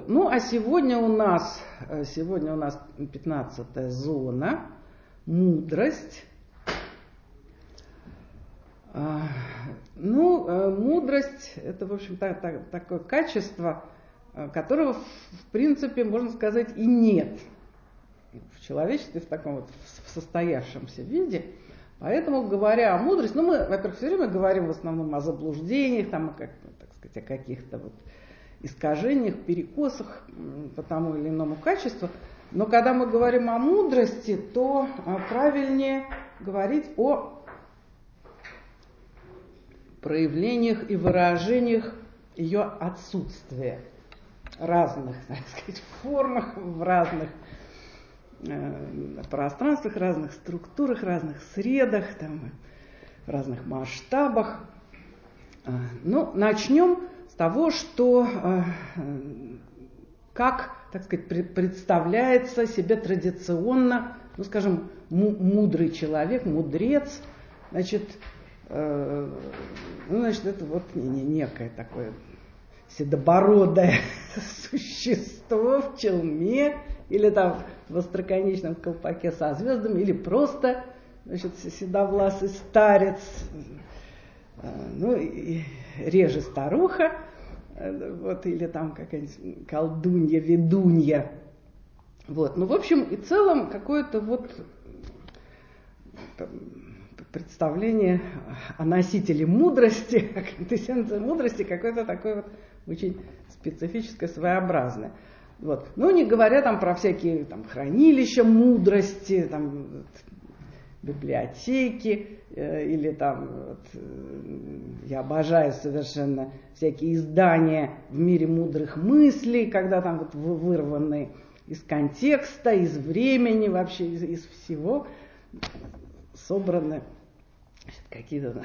Ну, а сегодня у нас 15-я зона, мудрость. Мудрость – это, в общем, такое качество, которого, в принципе, можно сказать, и нет в человечестве в таком вот в состоявшемся виде. Поэтому, говоря о мудрости, мы, во-первых, все время говорим в основном о заблуждениях, там, так сказать, о каких-то вот искажениях, перекосах по тому или иному качеству. Но когда мы говорим о мудрости, то правильнее говорить о проявлениях и выражениях ее отсутствия в разных, так сказать, формах, в разных пространствах, разных структурах, разных средах, там, в разных масштабах. Ну, начнем с того, что как, так сказать, представляется себе традиционно, ну, скажем, мудрый человек, мудрец, значит, это вот некое такое седобородое существо в челме или там в остроконечном колпаке со звездами, или просто, значит, седовласый старец, ну, и реже старуха, вот, или там какая-нибудь колдунья, ведунья. Вот. Ну, в общем и целом, какое-то вот представление о носителе мудрости, о квинтэссенции мудрости, какое-то такое вот очень специфическое, своеобразное. Вот. Ну, не говоря там про всякие там хранилища мудрости, там, библиотеки, или там, вот, я обожаю совершенно всякие издания в мире мудрых мыслей, когда там вот вырваны из контекста, из времени, вообще из всего собраны какие-то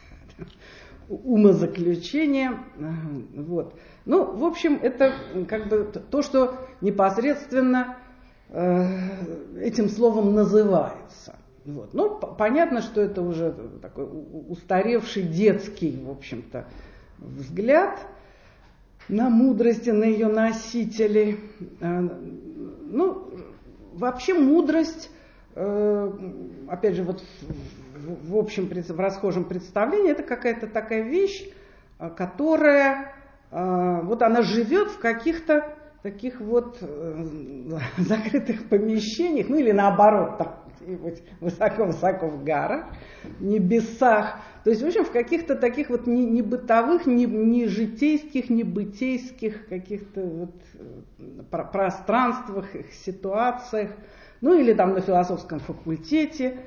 умозаключения. Вот. Ну, в общем, это как бы то, что непосредственно этим словом называется. Вот. Ну, понятно, что это уже такой устаревший детский, в общем-то, взгляд на мудрость и на ее носителей. Ну, вообще мудрость, опять же, вот в общем, в расхожем представлении, это какая-то такая вещь, которая, вот она живет в каких-то таких вот закрытых помещениях, ну или наоборот, там, высоко-высоко в горах, в небесах. То есть, в общем, в каких-то таких вот не бытовых, не житейских, не бытейских каких-то вот пространствах, ситуациях. Ну или там на философском факультете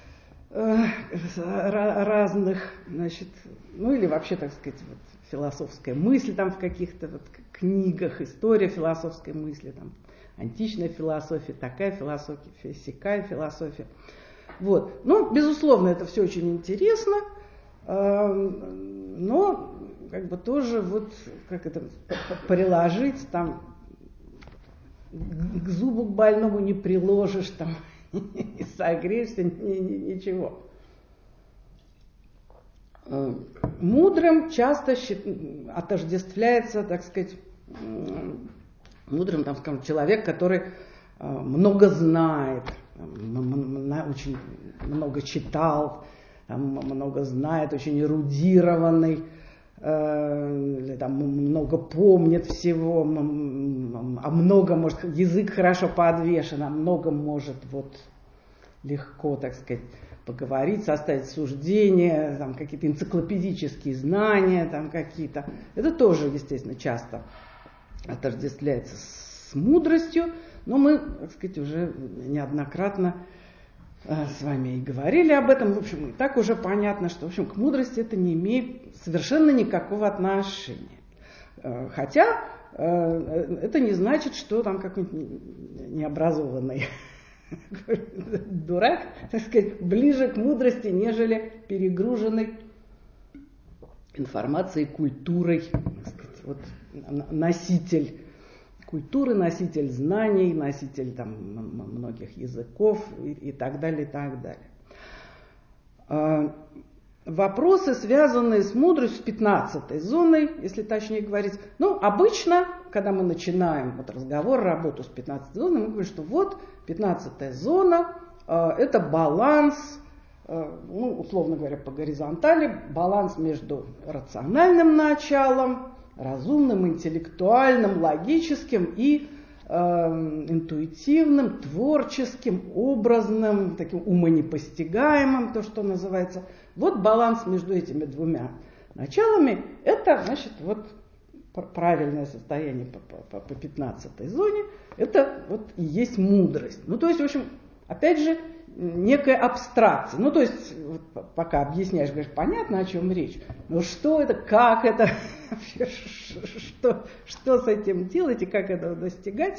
разных, значит, ну или вообще, так сказать, вот, философская мысль там в каких-то вот книгах, история философской мысли, там, античная философия, такая философия, сякая философия. Вот. Ну, безусловно, это все очень интересно, но как бы тоже вот как это приложить там к зубу к больному не приложишь, там, и согреешься, ничего. Мудрым часто отождествляется, так сказать, мудрым, там, скажем, человек, который много знает, очень много читал, много знает, очень эрудированный, там, много помнит всего, а много может, язык хорошо подвешен, а много может вот легко, так сказать, поговорить, составить суждения, там, какие-то энциклопедические знания, там, какие-то. Это тоже, естественно, часто отождествляется с мудростью, но мы, так сказать, уже неоднократно с вами и говорили об этом. В общем, и так уже понятно, что, в общем, к мудрости это не имеет совершенно никакого отношения. Хотя это не значит, что там какой-нибудь необразованный дурак, так сказать, ближе к мудрости, нежели перегруженный информацией, культурой, так сказать, вот, носитель культуры, носитель знаний, носитель там многих языков и так далее, и так далее. вопросы, связанные с мудростью, с 15-й зоной, если точнее говорить. Ну, обычно, когда мы начинаем вот разговор, работу с 15-й зоной, мы говорим, что вот 15-я зона это баланс, ну, условно говоря, по горизонтали, баланс между рациональным началом, разумным, интеллектуальным, логическим и интуитивным, творческим, образным, таким умонепостигаемым, то, что называется. Вот баланс между этими двумя началами, это, значит, вот правильное состояние по 15-й зоне, это вот и есть мудрость. Ну, то есть, в общем, опять же, некая абстракция. Ну, то есть, вот, пока объясняешь, говоришь, понятно, о чем речь, но что это, как это, что с этим делать и как этого достигать,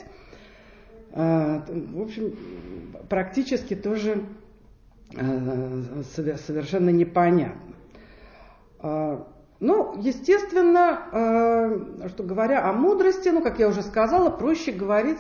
в общем, практически тоже совершенно непонятно. Ну, естественно, что говоря о мудрости, ну, как я уже сказала, проще говорить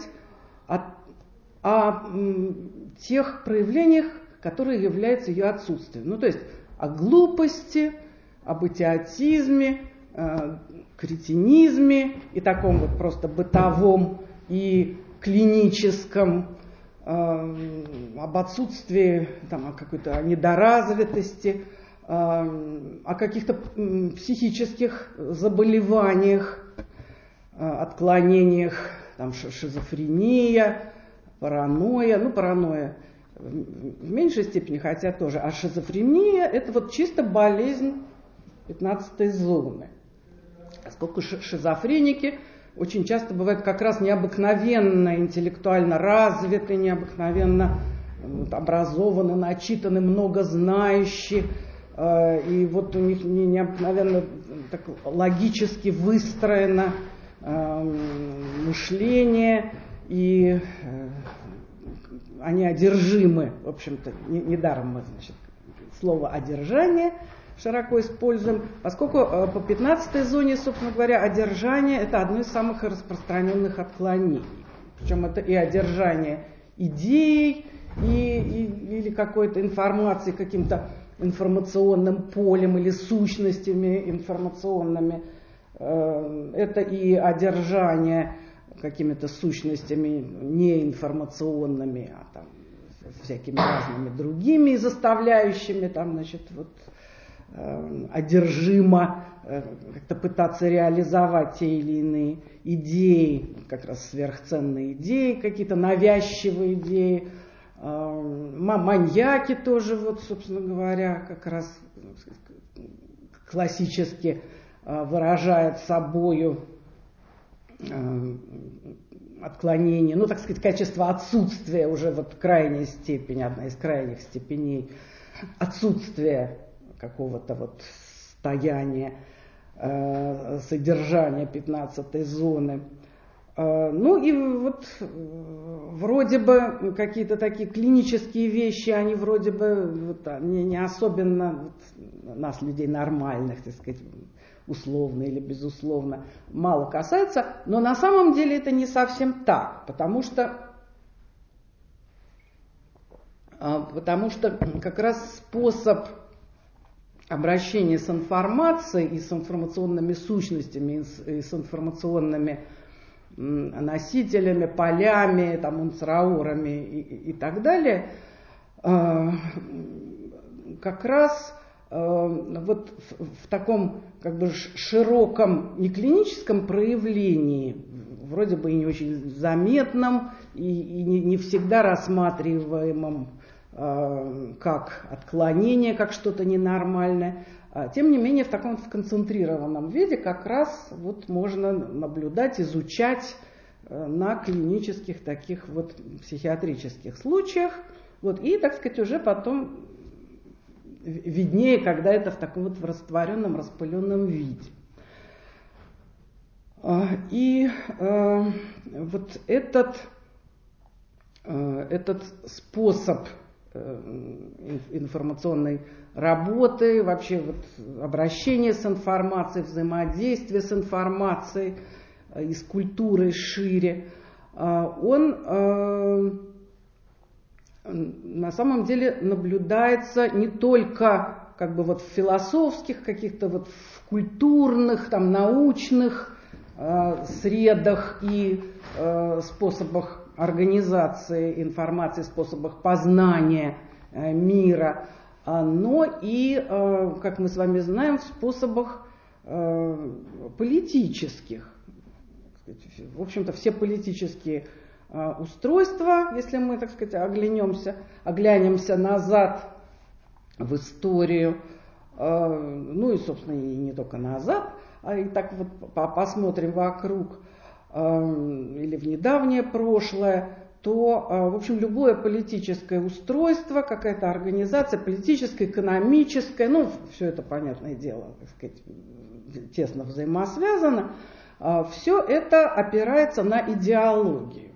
о тех проявлениях, которые являются ее отсутствием. Ну, то есть о глупости, об идиотизме, кретинизме и таком вот просто бытовом и клиническом, об отсутствии, там, о какой-то недоразвитости, о каких-то психических заболеваниях, отклонениях, там, шизофрения, паранойя, ну, паранойя в меньшей степени, хотя тоже, а шизофрения это вот чисто болезнь 15-й зоны. Поскольку шизофреники очень часто бывают как раз необыкновенно интеллектуально развиты, необыкновенно образованы, начитаны, много знающие, и вот у них необыкновенно так логически выстроено мышление, и они одержимы, в общем-то, недаром мы, значит, слово «одержание» широко используем, поскольку по 15-й зоне, собственно говоря, одержание – это одно из самых распространенных отклонений. Причем это и одержание идей, или какой-то информации, каким-то информационным полем или сущностями информационными. Это и одержание какими-то сущностями неинформационными, а там всякими разными другими, заставляющими там, значит, вот одержимо как-то пытаться реализовать те или иные идеи, как раз сверхценные идеи, какие-то навязчивые идеи. Маньяки тоже, вот, собственно говоря, как раз классически выражает собою отклонение, ну, так сказать, качество отсутствия, уже вот крайняя степень, одна из крайних степеней отсутствия какого-то вот состояния, содержания 15-й зоны. Ну и вот вроде бы какие-то такие клинические вещи, они вроде бы вот, не особенно вот, нас, людей нормальных, так сказать, условно или безусловно, мало касаются, но на самом деле это не совсем так, потому что как раз способ обращения с информацией и с информационными сущностями, и с информационными носителями, полями, там, унцраурами и так далее, как раз вот в таком как бы широком неклиническом проявлении, вроде бы и не очень заметном, и не всегда рассматриваемом как отклонение, как что-то ненормальное, тем не менее в таком концентрированном виде как раз вот можно наблюдать, изучать на клинических таких вот психиатрических случаях, вот, и, так сказать, уже потом виднее, когда это в таком вот в растворенном, распыленном виде. И вот этот способ информационной работы, вообще вот обращение с информацией, взаимодействие с информацией, и с культурой шире, он на самом деле наблюдается не только как бы вот в философских, каких-то вот в культурных, там, научных средах и способах организации информации, способах познания мира, но и, как мы с вами знаем, в способах политических. В общем-то, все политические устройства, если мы, так сказать, оглянемся назад в историю, ну и, собственно, и не только назад, а и так вот посмотрим вокруг или в недавнее прошлое, то, в общем, любое политическое устройство, какая-то организация, политическая, экономическая, ну, все это, понятное дело, так сказать, тесно взаимосвязано, все это опирается на идеологию.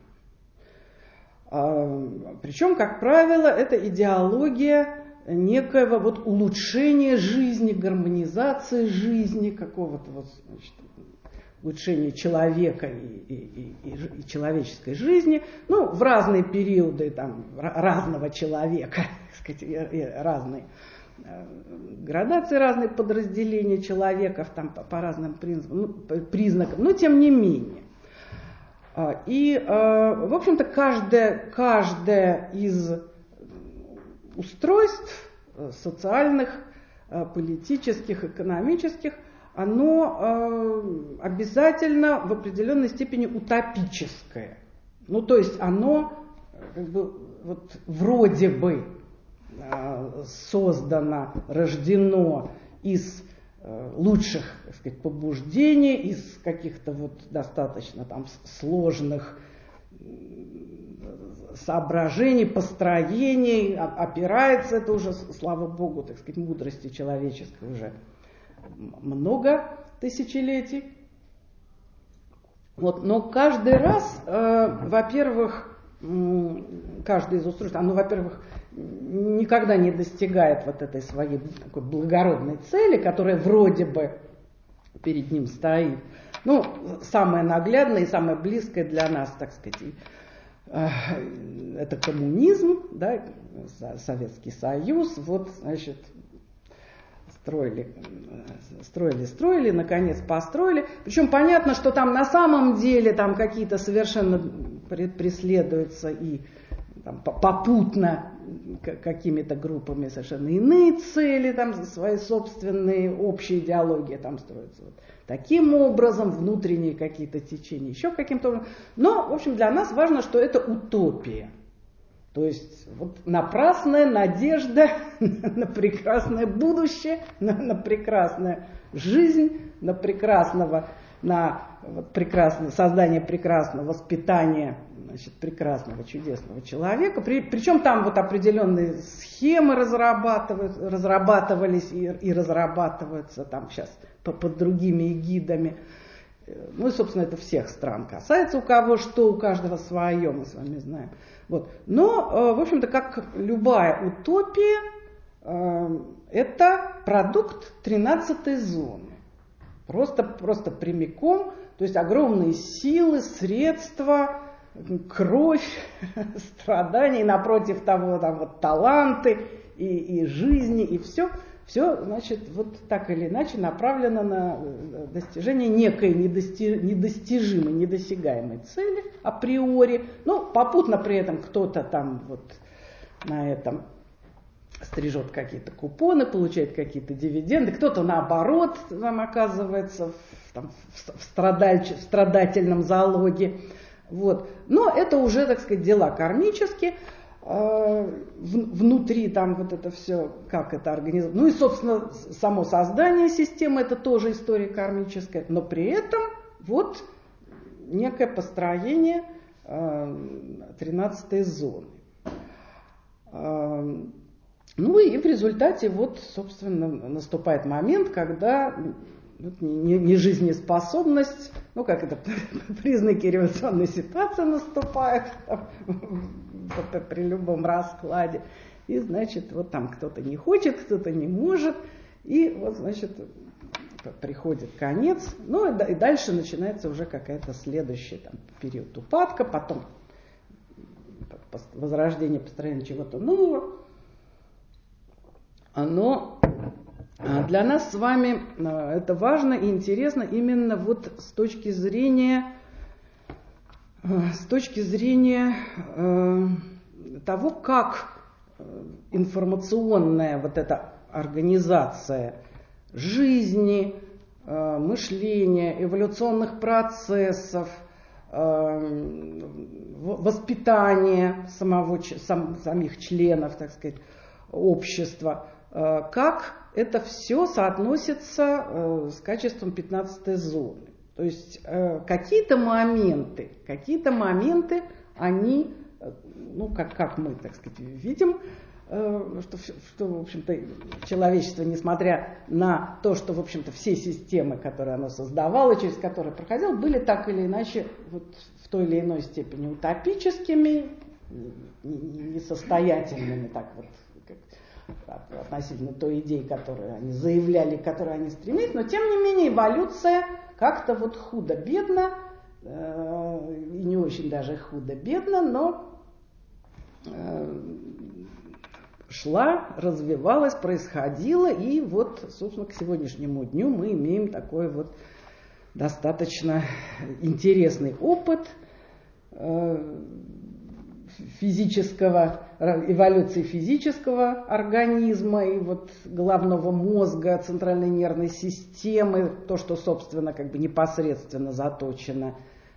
Причем, как правило, это идеология некоего вот улучшения жизни, гармонизации жизни, какого-то вот, значит, улучшения человека и человеческой жизни, ну, в разные периоды там, разного человека, так сказать, и разные градации, разные подразделения человеков там, по разным признакам, но тем не менее. И, в общем-то, каждое из устройств социальных, политических, экономических, оно обязательно в определенной степени утопическое. Ну, то есть оно как бы вот вроде бы создано, рождено из лучших, так сказать, побуждений, из каких-то вот достаточно там сложных соображений, построений, опирается это уже, слава богу, так сказать, мудрости человеческой уже много тысячелетий. Вот, но каждый раз, во-первых, каждое из устройств, оно, во-первых, никогда не достигает вот этой своей такой благородной цели, которая вроде бы перед ним стоит. Ну, самое наглядное и самое близкое для нас, так сказать, это коммунизм, да, Советский Союз, вот, значит, строили, наконец построили. Причем понятно, что там на самом деле там какие-то совершенно преследуются и там, попутно какими-то группами совершенно иные цели, там свои собственные общие идеологии там строятся. Вот таким образом, внутренние какие-то течения, еще каким-то образом. Но, в общем, для нас важно, что это утопия. То есть вот напрасная надежда на прекрасное будущее, на прекрасную жизнь, на создание прекрасного воспитания, значит, прекрасного, чудесного человека. Причем там вот определенные схемы разрабатывались и разрабатываются там сейчас под другими эгидами. Ну и, собственно, это всех стран касается, у кого что, у каждого свое, мы с вами знаем. Вот. Но, в общем-то, как любая утопия, это продукт 13-й зоны. Просто прямиком, то есть огромные силы, средства, кровь, страдания, и напротив того, там вот таланты и жизни, и все, значит, вот так или иначе направлено на достижение некой недостижимой, недосягаемой цели априори. Ну, попутно при этом кто-то там вот на этом стрижет какие-то купоны, получает какие-то дивиденды, кто-то наоборот там оказывается в страдательном залоге. Вот. Но это уже, так сказать, дела кармические. Внутри там вот это все, как это организовано. Ну и, собственно, само создание системы, это тоже история кармическая, но при этом вот некое построение 13-й зоны. Ну и в результате вот, собственно, наступает момент, когда не жизнеспособность, ну как это, признаки революционной ситуации наступают при любом раскладе. И, значит, вот там кто-то не хочет, кто-то не может. И вот, значит, приходит конец. Ну и дальше начинается уже какая-то следующая там, период упадка, потом возрождение, построение чего-то нового. Но Для нас с вами это важно и интересно именно вот с точки зрения того, как информационная вот эта организация жизни, мышления, эволюционных процессов, воспитания самих членов, так сказать, общества, как это все соотносится с качеством 15-й зоны. То есть какие-то моменты, они, ну, как мы, так сказать, видим, что, в общем-то, человечество, несмотря на то, что, в общем-то, все системы, которые оно создавало, через которые проходило, были так или иначе вот, в той или иной степени утопическими, несостоятельными, так вот, относительно той идеи, которую они заявляли, к которой они стремились, но тем не менее эволюция как-то вот худо-бедно, и не очень даже худо-бедно, но шла, развивалась, происходила, и вот, собственно, к сегодняшнему дню мы имеем такой вот достаточно интересный опыт эволюции физического организма и вот головного мозга, центральной нервной системы, то, что, собственно, как бы непосредственно заточено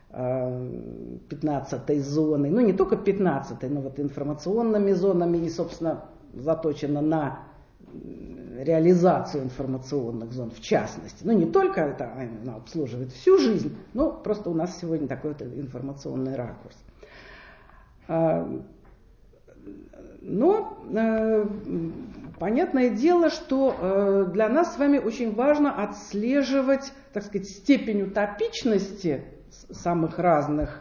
15-й зоной, ну не только 15-й, но вот информационными зонами и, собственно, заточено на реализацию информационных зон в частности. Ну не только это она обслуживает всю жизнь, но просто у нас сегодня такой вот информационный ракурс. Но понятное дело, что для нас с вами очень важно отслеживать, так сказать, степень утопичности самых разных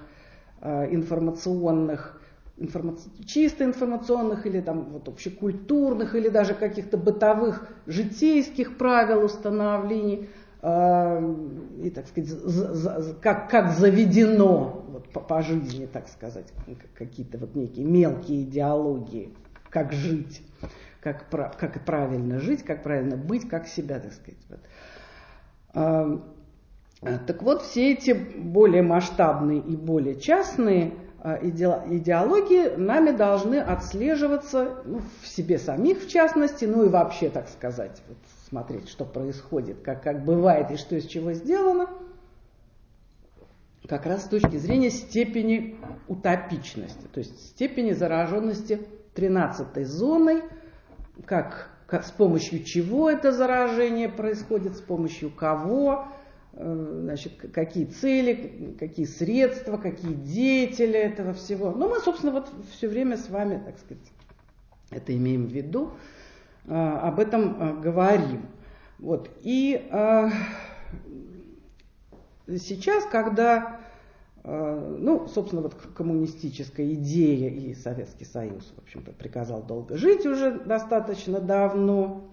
чисто информационных или там вот общекультурных, или даже каких-то бытовых житейских правил установлений, и, так сказать, как заведено вот, по жизни, так сказать, какие-то вот некие мелкие идеологии, как жить, как правильно жить, как правильно быть, как себя, так сказать. Вот. Так вот, все эти более масштабные и более частные идеологии нами должны отслеживаться, ну, в себе самих в частности, ну и вообще, так сказать, вот, смотреть, что происходит, как бывает и что из чего сделано, как раз с точки зрения степени утопичности, то есть степени зараженности 13-й зоной, с помощью чего это заражение происходит, с помощью кого, значит, какие цели, какие средства, какие деятели этого всего. Но мы, собственно, вот все время с вами, так сказать, это имеем в виду, об этом говорим. Вот. И сейчас, когда, ну, собственно, вот коммунистическая идея и Советский Союз, в общем-то, приказал долго жить уже достаточно давно,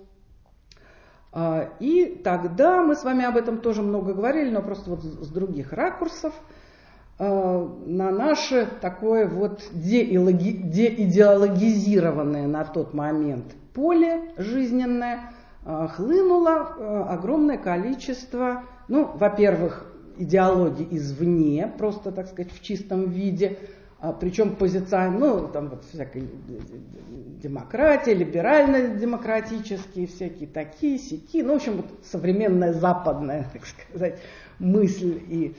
и тогда мы с вами об этом тоже много говорили, но просто вот с других ракурсов, на наше такое вот деидеологизированное на тот момент поле жизненное хлынуло огромное количество, ну, во-первых, идеологий извне, просто, так сказать, в чистом виде, причем ну, там вот всякой демократии, либерально-демократические, всякие такие, сяки, ну, в общем, вот современная западная, так сказать, мысль и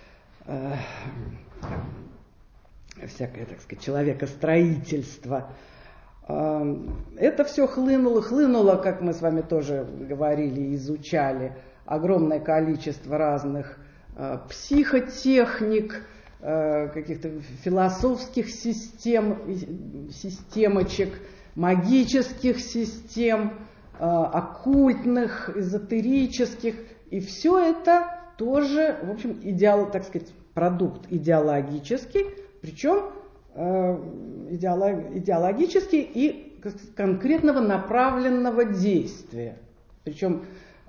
всякое, так сказать, человекостроительство. Это все хлынуло, как мы с вами тоже говорили, изучали, огромное количество разных психотехник, каких-то философских системочек, магических систем, оккультных, эзотерических. И все это тоже, в общем, так сказать, продукт идеологический, причем идеологический и конкретного направленного действия. Причем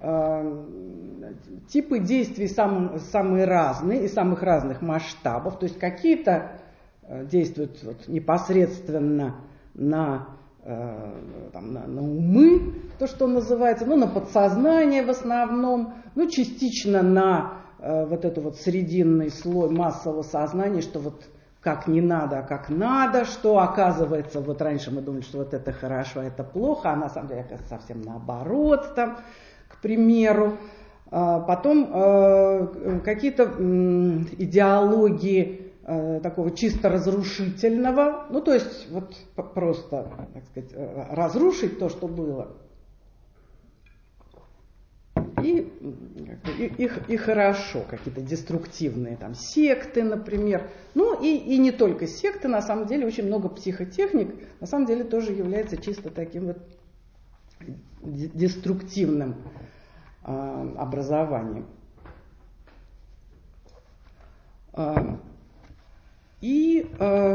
типы действий самые разные и самых разных масштабов. То есть какие-то действуют вот непосредственно на там, на умы, то, что называется, ну, на подсознание в основном, ну, частично на вот этот вот срединный слой массового сознания, что вот как не надо, а как надо, что оказывается, вот раньше мы думали, что вот это хорошо, а это плохо, а на самом деле оказывается совсем наоборот, там, к примеру. Потом какие-то идеологии такого чисто разрушительного, ну то есть вот просто, так сказать, разрушить то, что было. И хорошо, какие-то деструктивные там секты, например. Ну и не только секты, на самом деле очень много психотехник, на самом деле тоже является чисто таким вот деструктивным образованием. И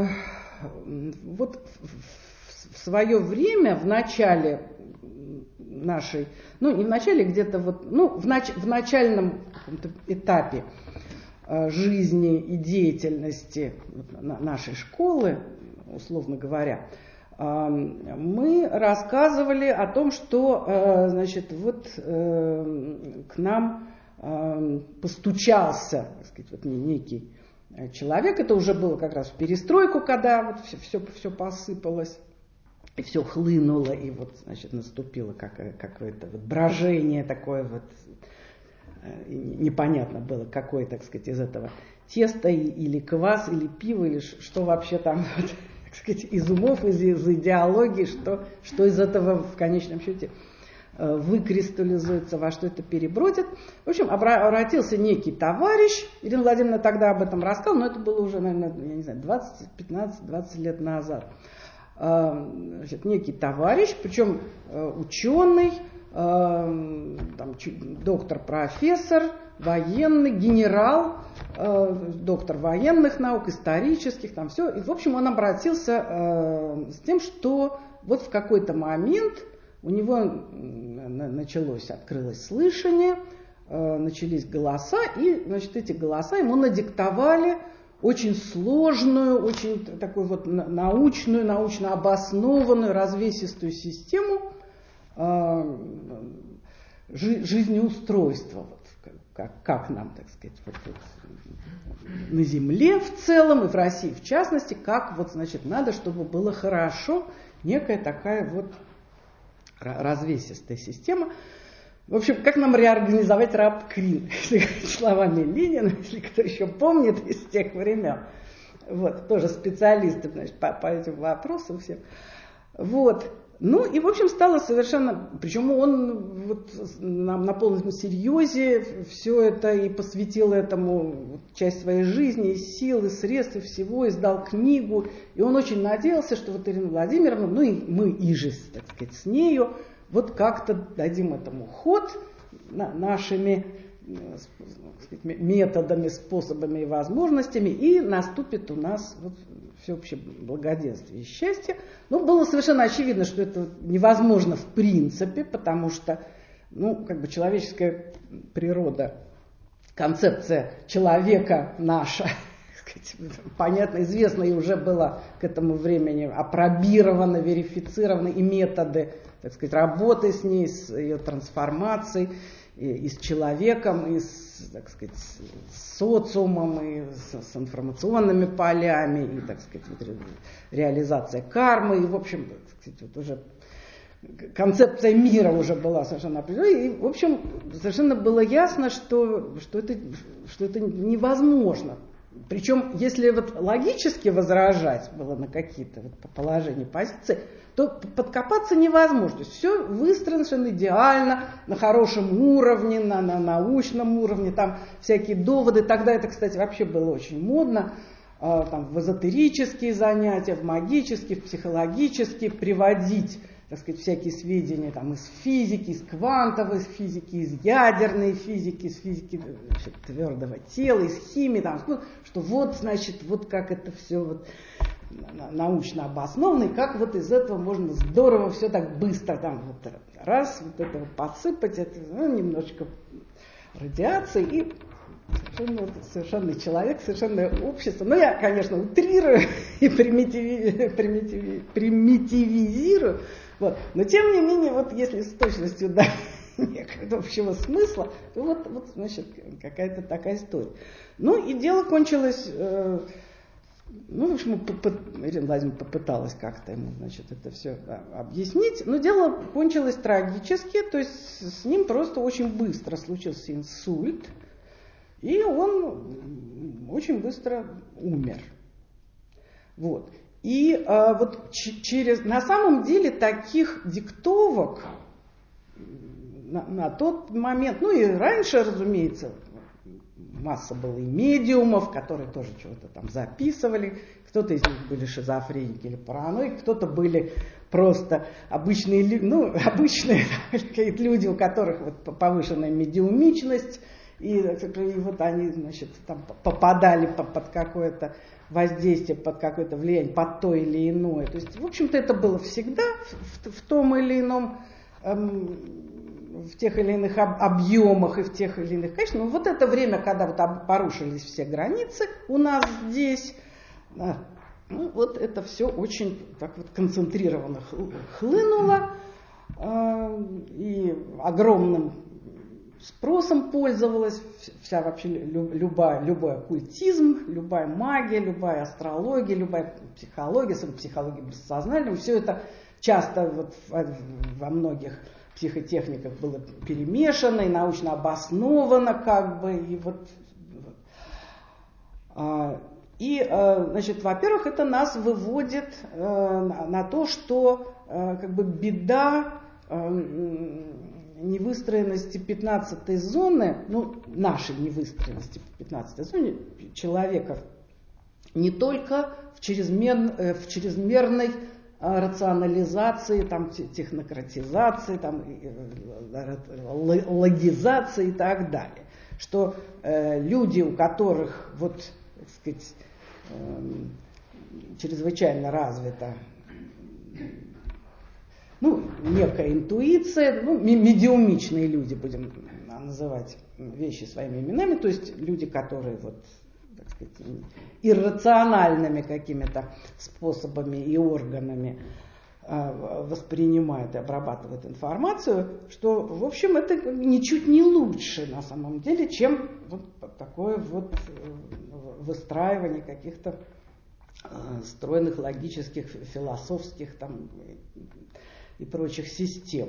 вот в свое время, в начале нашей, ну не в начале, где-то вот, ну в начальном этапе жизни и деятельности нашей школы, условно говоря, мы рассказывали о том, что, значит, вот к нам постучался, так сказать, вот некий человек. Это уже было как раз в перестройку, когда вот все посыпалось и все хлынуло, и вот, значит, наступило какое-то вот брожение такое вот, непонятно было, какое, так сказать, из этого теста или квас, или пиво, или что вообще там, вот, так сказать, из умов, из идеологии, что из этого в конечном счете выкристаллизуется, во что это перебродит. В общем, обратился некий товарищ, Ирина Владимировна тогда об этом рассказала, но это было уже, наверное, я не знаю, 15-20 лет назад. Значит, некий товарищ, причем ученый, там, доктор-профессор, военный, генерал, доктор военных наук, исторических, там все. И, в общем, он обратился с тем, что вот в какой-то момент у него открылось слышание, начались голоса, и, значит, эти голоса ему надиктовали очень сложную, очень такую вот научно обоснованную, развесистую систему жизнеустройства, вот, как нам, так сказать, вот, на Земле в целом и в России в частности, как вот, значит, надо, чтобы было хорошо, некая такая вот развесистая система. В общем, как нам реорганизовать РАПКРИН, словами Ленина, если кто еще помнит из тех времен. Вот, тоже специалисты, значит, по этим вопросам всем. Вот. Ну и, в общем, стало совершенно... Причем он вот на полном серьезе все это и посвятил этому часть своей жизни, и сил, и средств, и всего, издал книгу. И он очень надеялся, что вот Ирина Владимировна, ну и мы иже, так сказать, с нею, вот как-то дадим этому ход нашими, так сказать, методами, способами и возможностями, и наступит у нас вот всеобщее благоденствие и счастье. Но было совершенно очевидно, что это невозможно в принципе, потому что, ну, как бы человеческая природа, концепция человека наша, понятно, известна и уже была к этому времени апробирована, верифицирована, и методы, так сказать, работы с ней, с ее трансформацией, и с человеком, и с, так сказать, с социумом, и с информационными полями, и, так сказать, вот реализация кармы, и, в общем, так сказать, вот уже концепция мира уже была совершенно определена, и, в общем, совершенно было ясно, что это невозможно. Причем, если вот логически возражать было на какие-то вот положения, позиции, то подкопаться невозможно. То есть все выстроено совершенно идеально, на хорошем уровне, на научном уровне, там всякие доводы. Тогда это, кстати, вообще было очень модно, там, в эзотерические занятия, в магические, в психологические приводить, так сказать, всякие сведения там, из физики, из квантовой физики, из ядерной физики, из физики, значит, твердого тела, из химии, там, что вот, значит, вот как это все вот научно обосновано, и как вот из этого можно здорово все так быстро там вот раз, вот этого подсыпать, это, ну, немножечко радиации, совершенный человек, совершенное общество. Ну, я, конечно, утрирую и примитивизирую, вот. Но, тем не менее, вот если с точностью до некого общего смысла, то вот, значит, какая-то такая история. Ну, и дело кончилось... Ну, в общем, Ирина Владимировна попыталась как-то ему, значит, это все объяснить, но дело кончилось трагически, то есть с ним просто очень быстро случился инсульт, и он очень быстро умер. Вот. И вот на самом деле таких диктовок на тот момент, ну и раньше, разумеется, масса было и медиумов, которые тоже чего-то там записывали. Кто-то из них были шизофреники или параноики, кто-то были просто обычные люди, у которых вот повышенная медиумичность, и вот они, значит, там попадали под какое-то воздействие, под какое-то влияние, под то или иное. То есть, в общем-то, это было всегда в том или ином... в тех или иных объемах и в тех или иных качествах. Но вот это время, когда вот порушились все границы у нас здесь, ну, вот это все очень так вот концентрированно хлынуло, и огромным спросом пользовалась вся вообще любой оккультизм, любая магия, любая астрология, любая психология, психология бессознательного. Все это часто вот во многих психотехниках было перемешано и научно обосновано, как бы, и вот. Значит, во-первых, это нас выводит на то, что как бы беда невыстроенности 15-й зоны, ну, нашей невыстроенности 15-й зоны человека не только в чрезмерной рационализации, там, технократизации, там, логизации и так далее. Что люди, у которых, вот, так сказать, чрезвычайно развита, ну, некая интуиция, ну, медиумичные люди, будем называть вещи своими именами, то есть люди, которые вот, так сказать, иррациональными какими-то способами и органами воспринимают и обрабатывают информацию, что, в общем, это ничуть не лучше на самом деле, чем вот такое вот выстраивание каких-то стройных, логических, философских там и прочих систем.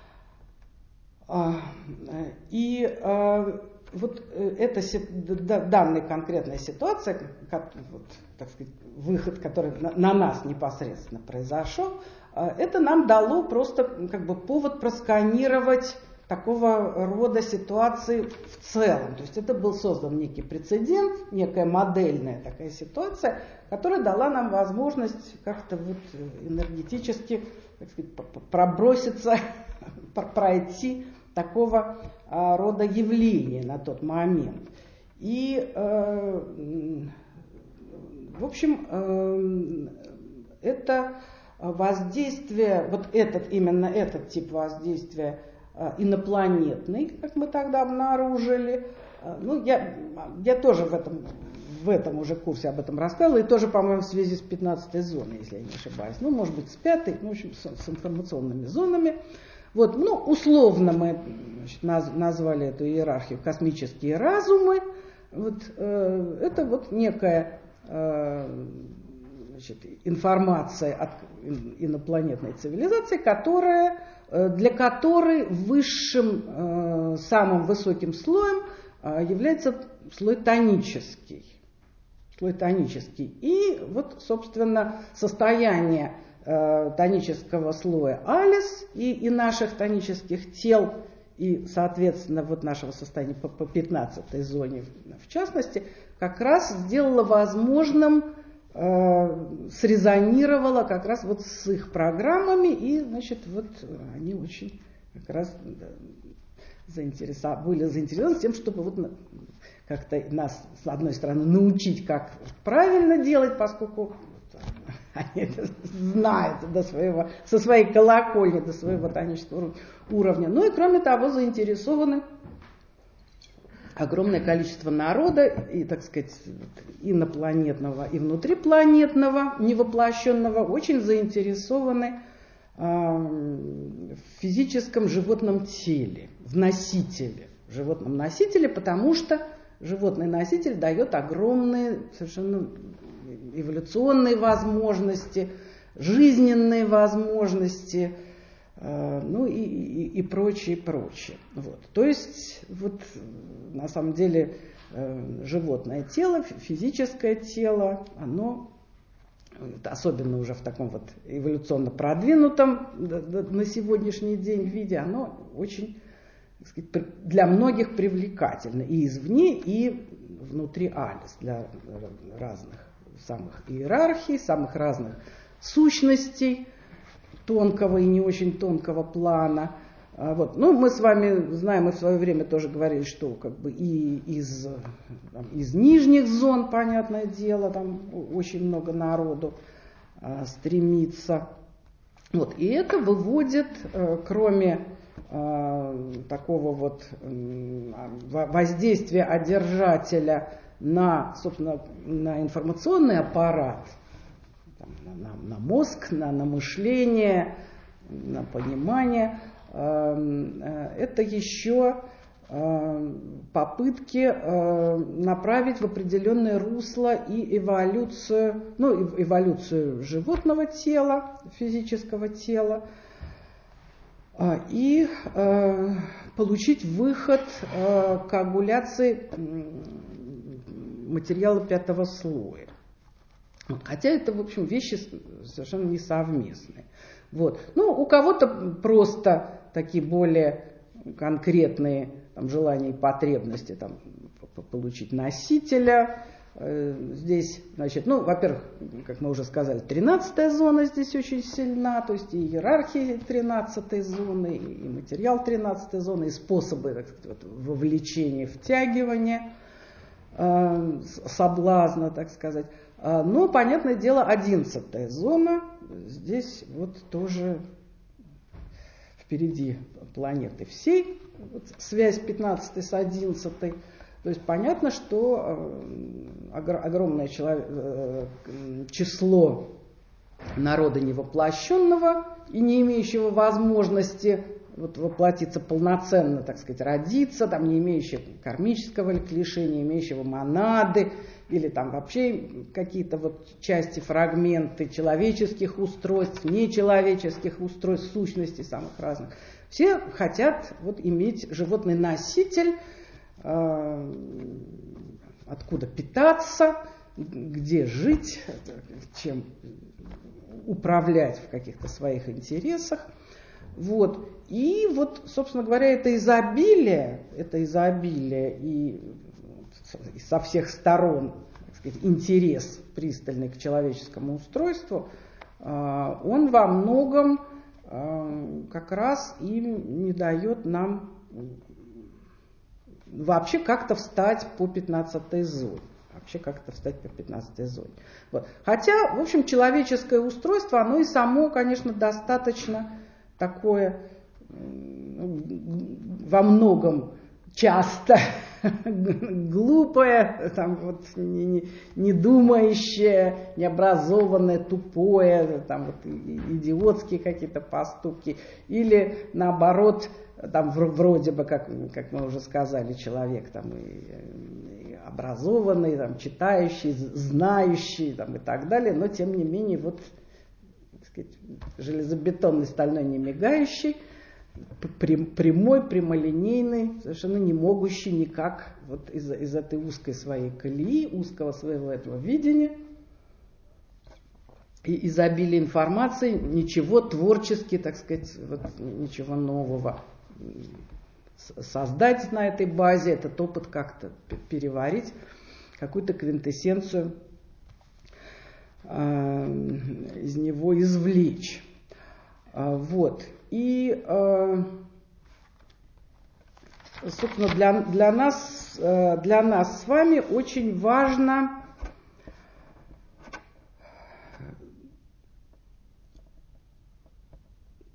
И вот эта данная конкретная ситуация, вот, так сказать, выход, который на нас непосредственно произошел, это нам дало просто как бы повод просканировать такого рода ситуации в целом. То есть это был создан некий прецедент, некая модельная такая ситуация, которая дала нам возможность как-то вот энергетически, так сказать, проброситься, пройти такого рода явления на тот момент. И, в общем, это воздействие, вот именно этот тип воздействия инопланетный, как мы тогда обнаружили. Ну, я тоже в этом уже курсе об этом рассказывала, и тоже, по-моему, в связи с 15-й зоной, если я не ошибаюсь. Ну, может быть, с 5-й, ну, в общем, с информационными зонами. Вот, ну, условно мы, значит, назвали эту иерархию космические разумы. Вот, это вот некая, значит, информация от инопланетной цивилизации, для которой высшим, самым высоким слоем является слой тонический. Слой тонический. И вот, собственно, состояние тонического слоя Алис и наших тонических тел, и, соответственно, вот нашего состояния по 15-й зоне, в частности, как раз сделало возможным, срезонировало как раз вот с их программами, и, значит, вот они очень как раз были заинтересованы тем, чтобы вот как-то нас, с одной стороны, научить, как правильно делать, поскольку они это знают со своей колокольни до своего тонического уровня. Ну и, кроме того, заинтересованы огромное количество народа, и, так сказать, инопланетного, и внутрипланетного, невоплощенного, очень заинтересованы в физическом животном теле, в носителе, в животном носителе, потому что животный носитель дает огромные совершенно эволюционные возможности, жизненные возможности, ну и прочее, прочее. Вот. То есть, вот, на самом деле, животное тело, физическое тело, оно, особенно уже в таком вот эволюционно продвинутом на сегодняшний день виде, оно очень, так сказать, для многих привлекательно и извне, и внутри Алис, для разных самых иерархий, самых разных сущностей тонкого и не очень тонкого плана. Вот. Ну, мы с вами знаем, мы в свое время тоже говорили, что как бы и из нижних зон, понятное дело, там очень много народу стремится. Вот. И это выводит, кроме такого вот воздействия одержателя на, собственно, на информационный аппарат, на мозг, на мышление, на понимание, это еще попытки направить в определенное русло и эволюцию, ну, эволюцию животного тела, физического тела, и получить выход к коагуляции материала пятого слоя. Хотя это, в общем, вещи совершенно несовместные. Вот. Ну, у кого-то просто такие более конкретные там, желания и потребности там, получить носителя. Здесь, значит, ну, во-первых, как мы уже сказали, 13-я зона здесь очень сильна, то есть и иерархия 13-й зоны, и материал 13-й зоны, и способы, так сказать, вовлечения, втягивания, соблазна, так сказать. Но, понятное дело, 11-я зона, здесь вот тоже впереди планеты всей, вот связь 15 с 11. То есть понятно, что огромное число народа невоплощенного и не имеющего возможности вот воплотиться полноценно, так сказать, родиться, там, не имеющего кармического клише, не имеющего монады, или там вообще какие-то вот части, фрагменты человеческих устройств, нечеловеческих устройств, сущностей самых разных. Все хотят вот иметь животный носитель, откуда питаться, где жить, чем управлять в каких-то своих интересах. Вот. И вот, собственно говоря, это изобилие и со всех сторон, так сказать, интерес пристальный к человеческому устройству, он во многом как раз и не дает нам вообще как-то встать по 15-й зоне. Вот. Хотя, в общем, человеческое устройство, оно и само, конечно, достаточно такое, во многом часто глупое, там, вот, не думающее, необразованное, тупое, там, вот, идиотские какие-то поступки. Или, наоборот, там, вроде бы, как мы уже сказали, человек там, и образованный, там, читающий, знающий там, и так далее, но, тем не менее, вот, так сказать, железобетонный, стальной, не мигающий, прямой, прямолинейный, совершенно не могущий никак вот из этой узкой своей колеи, узкого своего этого видения и изобилия информации, ничего творчески, так сказать, вот, ничего нового создать на этой базе, этот опыт как-то переварить, какую-то квинтэссенцию из него извлечь. Вот. И, собственно, для нас с вами очень важно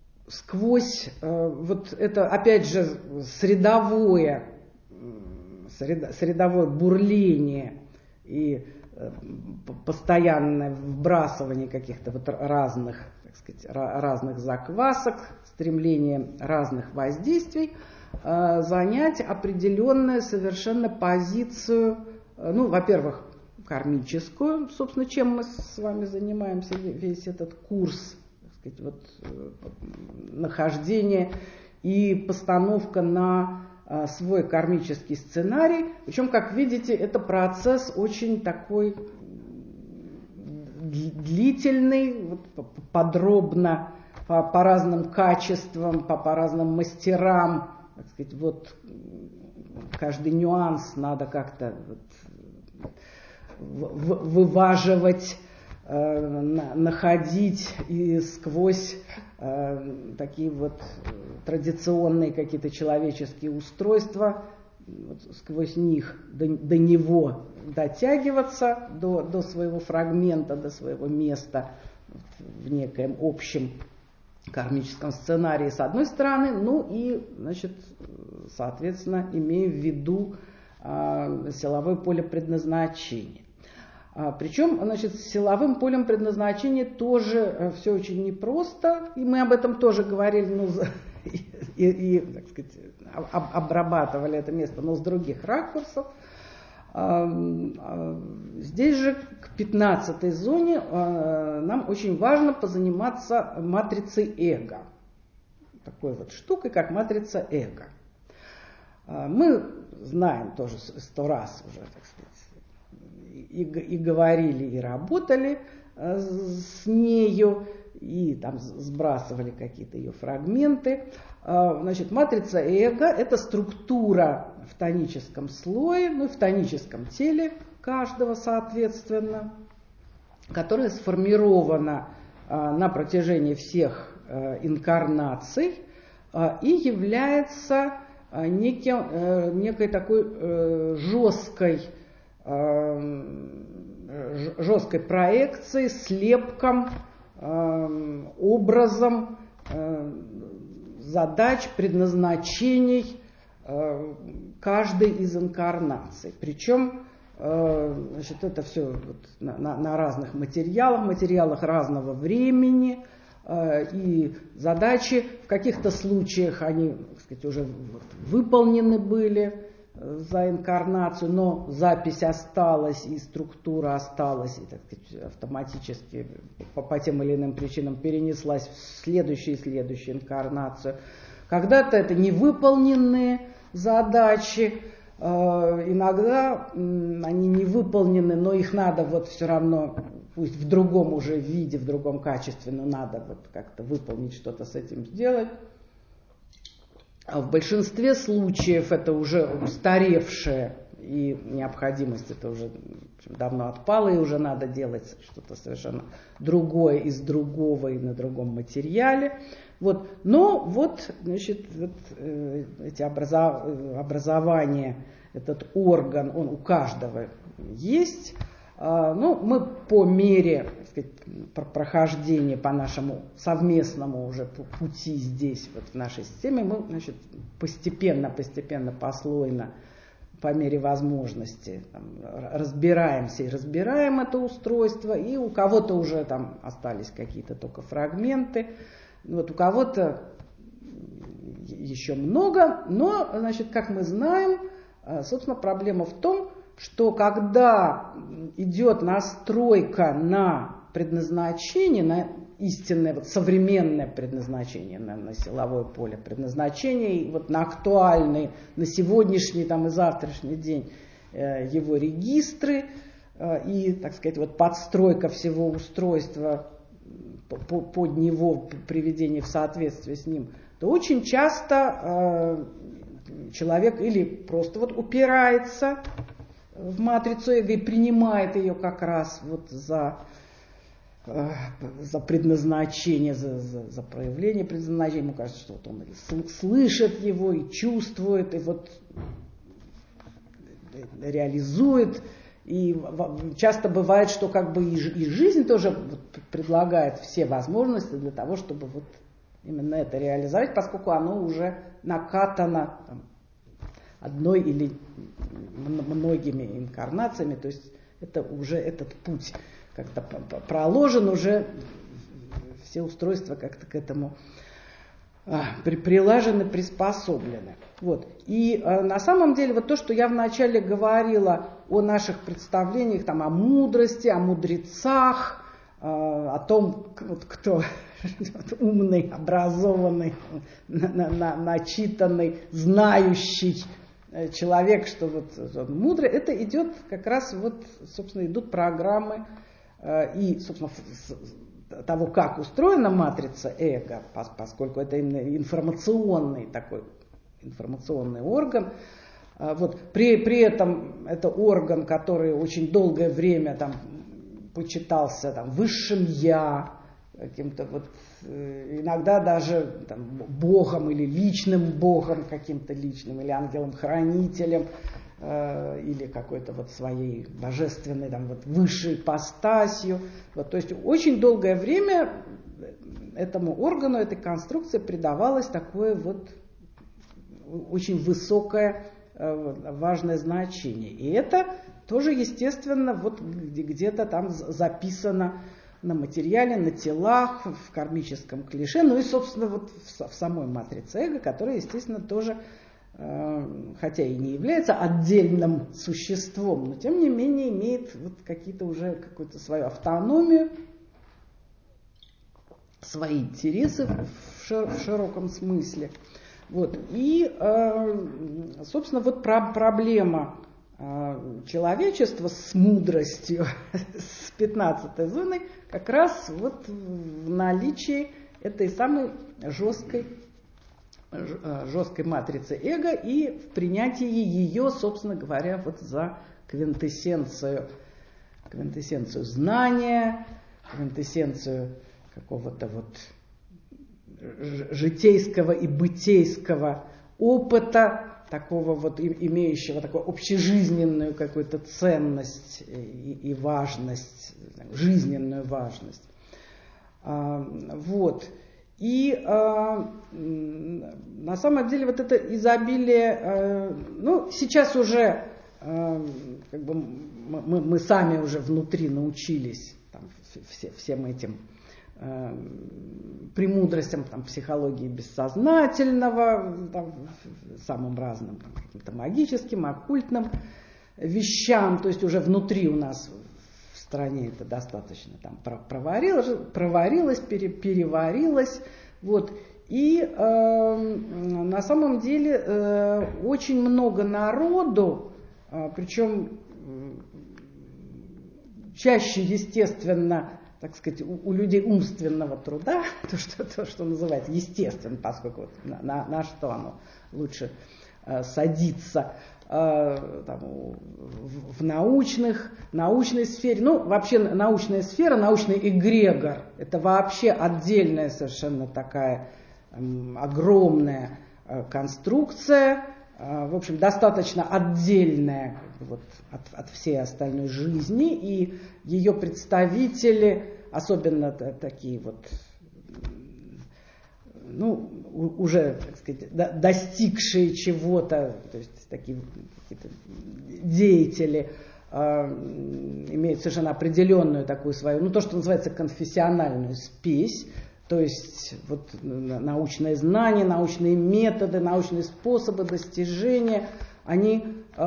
сквозь вот это, опять же, средовое средовое бурление и постоянное вбрасывание каких-то вот разных, так сказать, разных заквасок, стремление разных воздействий, занять определенную совершенно позицию, ну, во-первых, кармическую, собственно, чем мы с вами занимаемся весь этот курс, так сказать, вот, нахождение и постановка на свой кармический сценарий. Причем, как видите, это процесс очень такой длительный, вот, подробно, по разным качествам, по разным мастерам, так сказать, вот каждый нюанс надо как-то вот вываживать, находить и сквозь такие вот традиционные какие-то человеческие устройства, вот сквозь них до него дотягиваться, до своего фрагмента, до своего места в некоем общем кармическом сценарии, с одной стороны, ну и, значит, соответственно, имея в виду силовое поле предназначения. Причем, значит, с силовым полем предназначения тоже все очень непросто, и мы об этом тоже говорили, ну, и так сказать, обрабатывали это место, но с других ракурсов. Здесь же к 15-й зоне нам очень важно позаниматься матрицей эго. Такой вот штукой, как матрица эго. Мы знаем тоже 100 раз уже, так сказать, и говорили, и работали с нею, и там сбрасывали какие-то ее фрагменты. Значит, матрица эго – это структура в тоническом слое, ну и в тоническом теле каждого, соответственно, которая сформирована на протяжении всех инкарнаций и является некой такой жесткой проекцией, слепком, образом задач, предназначений каждой из инкарнаций. Причем, значит, это все вот на разных материалах разного времени, и задачи в каких-то случаях они, так сказать, уже выполнены были за инкарнацию, но запись осталась и структура осталась, и, так сказать, автоматически по тем или иным причинам перенеслась в следующую инкарнацию. Когда-то это невыполненные задачи, иногда они не выполнены, но их надо вот все равно, пусть в другом уже виде, в другом качестве, но надо вот как-то выполнить, что-то с этим сделать. А в большинстве случаев это уже устаревшее, и необходимость это уже давно отпала, и уже надо делать что-то совершенно другое из другого и на другом материале. Вот. Но вот, значит, вот, эти образования, этот орган, он у каждого есть. Ну, мы по мере, так сказать, прохождения по нашему совместному уже пути здесь, вот в нашей системе, мы, значит, постепенно, послойно, по мере возможности там, разбираемся и разбираем это устройство, и у кого-то уже там остались какие-то только фрагменты, вот у кого-то еще много, но, значит, как мы знаем, собственно, проблема в том, что когда идет настройка на предназначение, на истинное, вот современное предназначение, на силовое поле предназначения, и вот на актуальные, на сегодняшний там, и завтрашний день его регистры, и, так сказать, вот подстройка всего устройства под него, приведение в соответствие с ним, то очень часто человек или просто вот упирается в матрицу эго и принимает ее как раз вот за предназначение, за проявление предназначения. Ему кажется, что вот он слышит его и чувствует, и вот реализует. И часто бывает, что как бы и жизнь тоже предлагает все возможности для того, чтобы вот именно это реализовать, поскольку оно уже накатано там одной или многими инкарнациями, то есть это уже этот путь как-то проложен, уже все устройства как-то к этому прилажены, приспособлены. Вот. И на самом деле вот то, что я вначале говорила о наших представлениях там, о мудрости, о мудрецах, о том, вот, кто умный, образованный, начитанный, знающий человек, что вот он мудрый, это идет как раз вот, собственно, идут программы и, собственно, того, как устроена матрица эго, поскольку это именно информационный такой информационный орган. Вот, при этом это орган, который очень долгое время там, почитался там, высшим я, каким-то вот, иногда даже там, Богом или личным Богом каким-то личным, или ангелом-хранителем, или какой-то вот своей божественной там, вот, высшей ипостасью. Вот, то есть очень долгое время этому органу, этой конструкции придавалось такое вот очень высокое важное значение. И это тоже, естественно, вот где-то там записано на материале, на телах, в кармическом клише, ну и, собственно, вот в самой матрице эго, которая, естественно, тоже, хотя и не является отдельным существом, но тем не менее имеет вот какие-то уже какую-то свою автономию, свои интересы в широком смысле. Вот. И, собственно, вот проблема человечества с мудростью, с 15-й зоной, как раз вот в наличии этой самой жесткой матрицы эго и в принятии ее, собственно говоря, вот за квинтэссенцию знания, квинтэссенцию какого-то вот житейского и бытейского опыта, такого вот имеющего такую общежизненную какую-то ценность и важность, жизненную важность. Вот. И на самом деле вот это изобилие, ну, сейчас уже как бы мы сами уже внутри научились там, всем этим премудростям там, психологии бессознательного, там, самым разным там, каким-то магическим, оккультным вещам, то есть уже внутри у нас в стране это достаточно там, проварилось, переварилось, вот. И на самом деле очень много народу, причем чаще, естественно, так сказать, у людей умственного труда, то, что называется естественно, поскольку вот на что оно лучше садится там, в научной сфере. Ну, вообще научная сфера, научный эгрегор, это вообще отдельная совершенно такая огромная конструкция, в общем, достаточно отдельная вот, от всей остальной жизни, и ее представители, особенно такие вот, ну, уже, так сказать, достигшие чего-то, то есть такие какие-то деятели, имеют совершенно определенную такую свою, ну, то, что называется конфессиональную спесь, то есть вот, научное знание, научные методы, научные способы достижения, они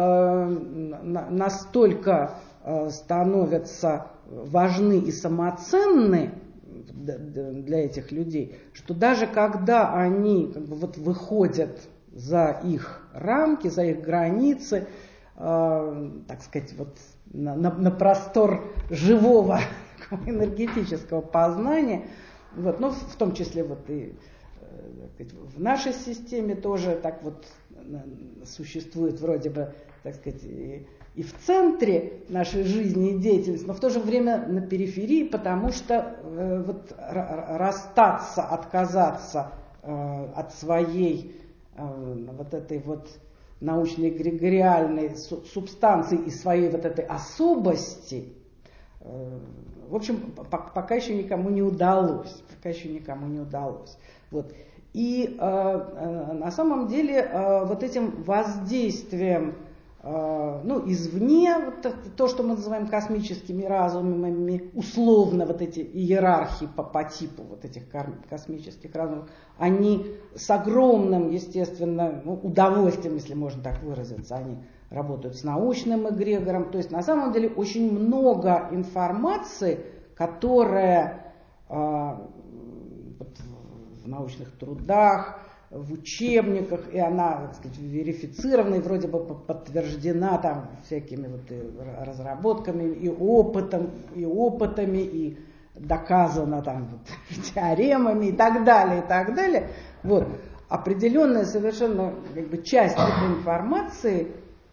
настолько становятся важны и самоценны для этих людей, что даже когда они как бы, вот, выходят за их рамки, за их границы, так сказать, вот, на простор живого энергетического познания, вот, ну, в том числе вот и в нашей системе тоже так вот существует вроде бы, так сказать, и в центре нашей жизни и деятельности, но в то же время на периферии, потому что вот расстаться, отказаться от своей вот этой вот научно-эгрегориальной субстанции и своей вот этой особости, в общем, пока еще никому не удалось. Вот. И на самом деле вот этим воздействием извне, вот то, что мы называем космическими разумами, условно вот эти иерархии по типу вот этих космических разумов, они с огромным, естественно, удовольствием, если можно так выразиться, они работают с научным эгрегором. То есть на самом деле очень много информации, которая в научных трудах, в учебниках, и она, так сказать, верифицирована и вроде бы подтверждена там всякими вот разработками и опытами, и доказана там вот теоремами и так далее, и так далее. Вот. Определенная совершенно часть этой информации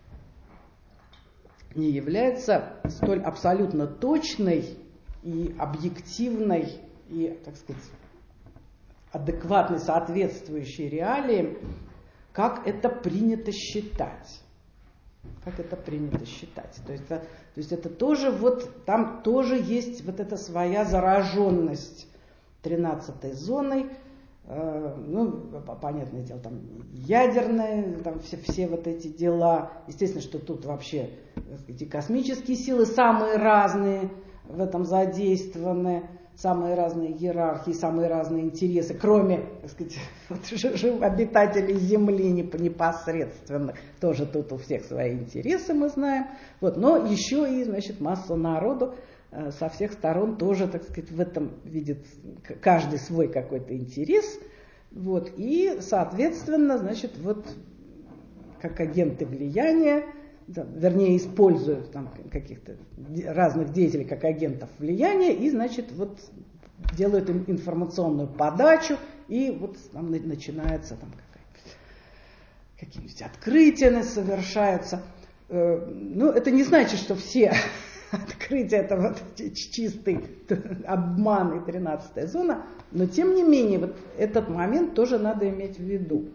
не является столь абсолютно точной и объективной, и, так сказать, адекватной, соответствующей реалиям, как это принято считать. Как это принято считать. То есть это тоже вот, там тоже есть вот эта своя зараженность 13-й зоной, понятное дело, там ядерные, там все вот эти дела. Естественно, что тут вообще, так сказать, и космические силы самые разные в этом задействованы, самые разные иерархии, самые разные интересы, кроме, так сказать, обитателей Земли непосредственно. Тоже тут у всех свои интересы, мы знаем. Вот, но еще и, значит, масса народу со всех сторон тоже, так сказать, в этом видит каждый свой какой-то интерес. Вот, и, соответственно, значит, вот как агенты влияния, вернее, используют там каких-то разных деятелей как агентов влияния, и, значит, вот делают им информационную подачу, и вот там начинается там какие-нибудь открытия совершаются. Это не значит, что все открытия это вот чистый обман и 13-я зона, но тем не менее вот этот момент тоже надо иметь в виду,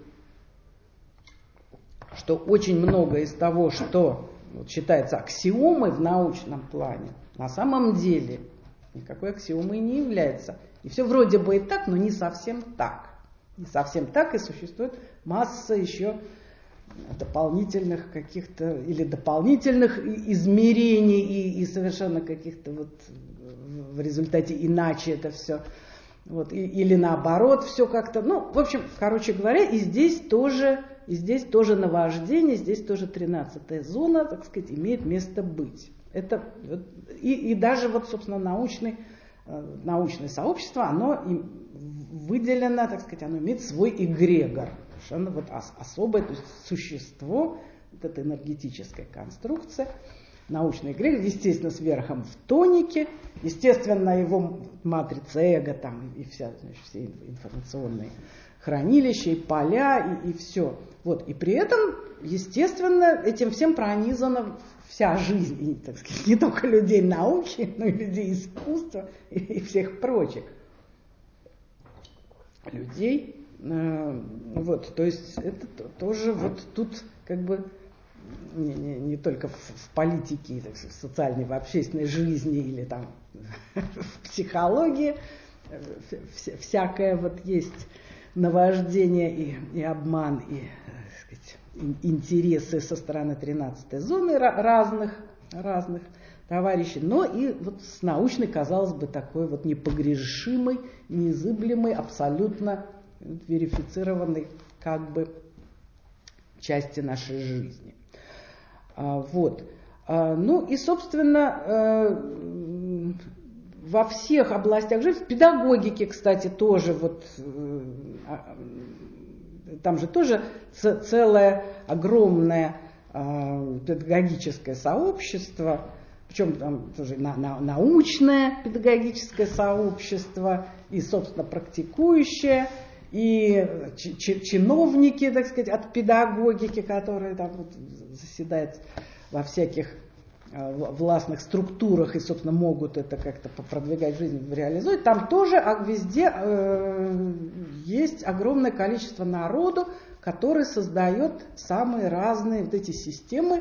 что очень многое из того, что считается аксиомой в научном плане, на самом деле никакой аксиомой не является. И все вроде бы и так, но не совсем так. Не совсем так, и существует масса еще дополнительных каких-то или дополнительных измерений и совершенно каких-то вот в результате иначе это все. Вот, или наоборот, все как-то. В общем, короче говоря, и здесь тоже наваждение, здесь тоже 13-я зона, так сказать, имеет место быть. Это, и даже вот, собственно, научное сообщество, оно выделено, так сказать, оно имеет свой эгрегор, совершенно вот особое, то есть существо, вот эта энергетическая конструкция, научный эгрегор, естественно, с верхом в тонике, естественно, его матрица эго там и все информационные хранилища, и поля, и все. Вот. И при этом, естественно, этим всем пронизана вся жизнь, и, так сказать, не только людей науки, но и людей искусства и всех прочих людей. Вот, то есть это тоже вот тут как бы не только в политике, так сказать, в социальной, в общественной жизни или там в психологии всякое вот есть наваждение и обман, и, так сказать, интересы со стороны 13-й зоны разных товарищей, но и вот с научной, казалось бы, такой вот непогрешимой, незыблемой, абсолютно верифицированной как бы части нашей жизни. Вот. И, собственно, во всех областях жизни, в педагогике, кстати, тоже вот, там же тоже целое огромное педагогическое сообщество, причем там тоже научное педагогическое сообщество и, собственно, практикующее, и чиновники, так сказать, от педагогики, которые там вот заседают во всяких властных структурах и, собственно, могут это как-то продвигать в жизнь, реализовать, там тоже везде есть огромное количество народу, который создает самые разные вот эти системы,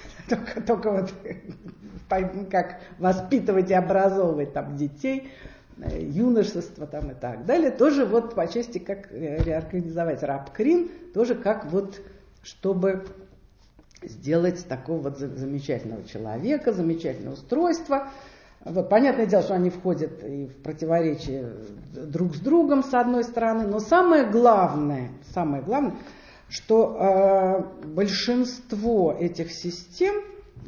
только вот как воспитывать и образовывать там детей, юношества там и так далее, тоже вот по части как реорганизовать рабкрин, тоже как вот, чтобы сделать такого вот замечательного человека, замечательное устройство. Вот, понятное дело, что они входят и в противоречие друг с другом, с одной стороны, но самое главное, что большинство этих систем,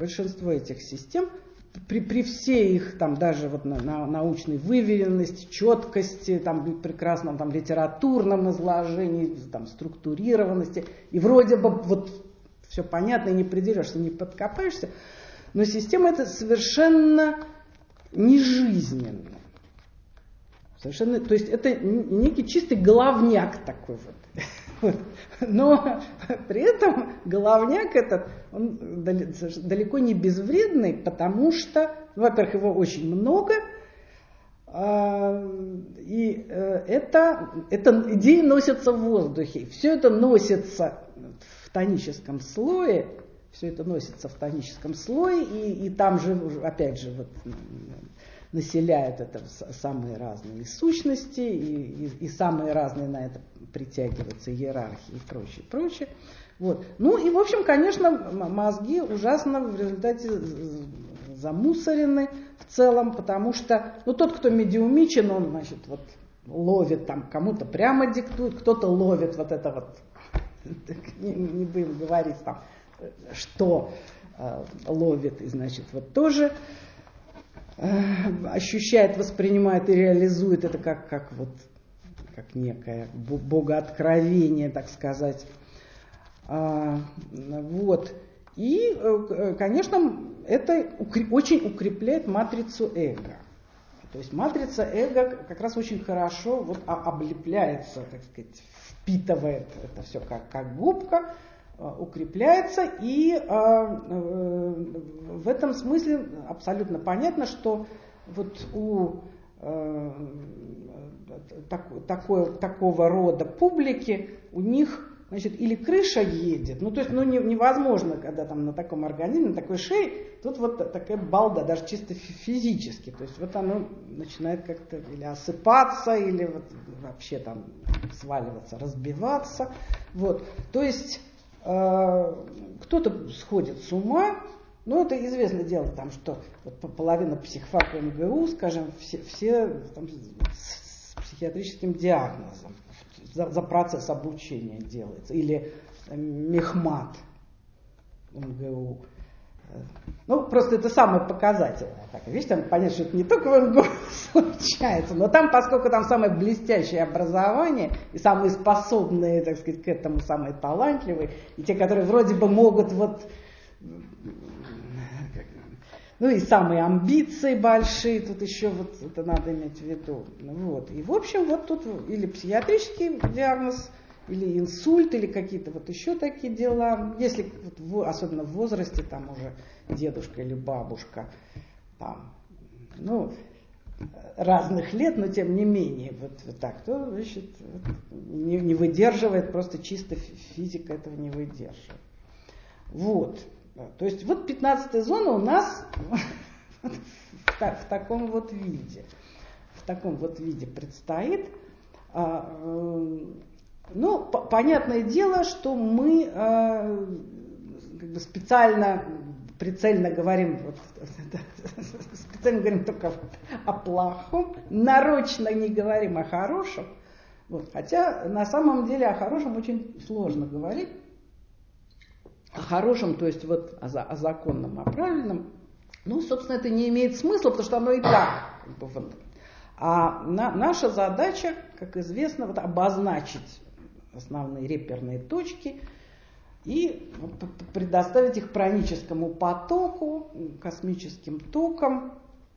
при всей их там даже вот научной выверенности, четкости, там прекрасном там литературном изложении, там структурированности, и вроде бы вот все понятно, и не придерешься, не подкопаешься, но система эта совершенно нежизненная. Совершенно, то есть это некий чистый головняк такой вот. Но при этом головняк этот, он далеко не безвредный, потому что, во-первых, его очень много, и эта идея носится в воздухе. Все это носится в тоническом слое, и там же, опять же, вот, населяют это самые разные сущности, и самые разные на это притягиваются иерархии и прочее. Вот. Ну и, в общем, конечно, мозги ужасно в результате замусорены в целом, потому что тот, кто медиумичен, он, значит, вот ловит там, кому-то прямо диктует, кто-то ловит вот это вот, не будем говорить там, что ловит, и, значит, вот тоже ощущает, воспринимает и реализует это как некое богооткровение, так сказать. Вот. И, конечно, это очень укрепляет матрицу эго. То есть матрица эго как раз очень хорошо вот облепляется, так сказать, впитывает это все как губка, укрепляется, и в этом смысле абсолютно понятно, что вот у такого рода публики у них, значит, или крыша едет, то есть невозможно, когда там на таком организме, на такой шее, тут вот такая балда, даже чисто физически, то есть вот оно начинает как-то или осыпаться, или вот вообще там сваливаться, разбиваться, вот, то есть кто-то сходит с ума, это известное дело, там, что вот половина психфака МГУ, скажем, все там, с психиатрическим диагнозом за процесс обучения делается, или мехмат МГУ. Просто это самое показательное. Видишь, там понятно, что это не только в МГУ случается, но там, поскольку там самое блестящее образование, и самые способные, так сказать, к этому, самые талантливые, и те, которые вроде бы могут вот, и самые амбиции большие, тут еще вот это надо иметь в виду. Вот. И в общем, вот тут или психиатрический диагноз, или инсульт, или какие-то вот еще такие дела. Если, особенно в возрасте, там уже дедушка или бабушка, там, разных лет, но тем не менее, вот так, то, значит, не выдерживает, просто чисто физика этого не выдерживает. Вот. То есть вот 15-я зона у нас в таком вот виде. В таком вот виде предстоит. Понятное дело, что мы прицельно говорим только о плохом, нарочно не говорим о хорошем. Вот. Хотя на самом деле о хорошем очень сложно говорить. О хорошем, то есть вот о законном, о правильном. Собственно, это не имеет смысла, потому что оно и так. А наша задача, как известно, вот обозначить основные реперные точки и предоставить их праническому потоку, космическим токам.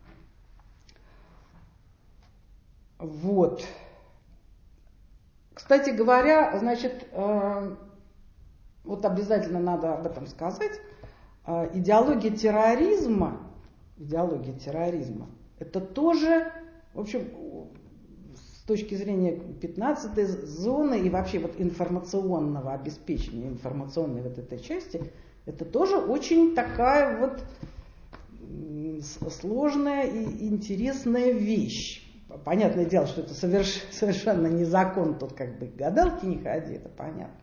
Вот. Кстати говоря, значит, вот обязательно надо об этом сказать. Идеология терроризма, это тоже, в общем, с точки зрения 15-й зоны и вообще вот информационного обеспечения, информационной вот этой части, это тоже очень такая вот сложная и интересная вещь. понятное дело, что это совершенно не закон, тут как бы гадалки не ходи, это понятно.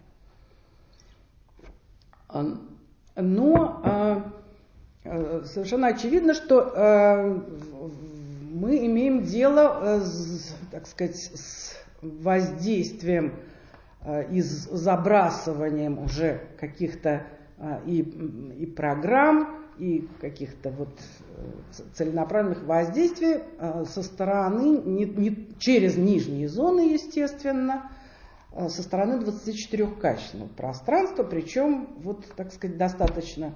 Но совершенно очевидно, что мы имеем дело, так сказать, с воздействием и с забрасыванием уже каких-то и программ, и каких-то вот целенаправленных воздействий со стороны, не через нижние зоны, естественно, со стороны 24-качественного пространства, причем, вот, так сказать, достаточно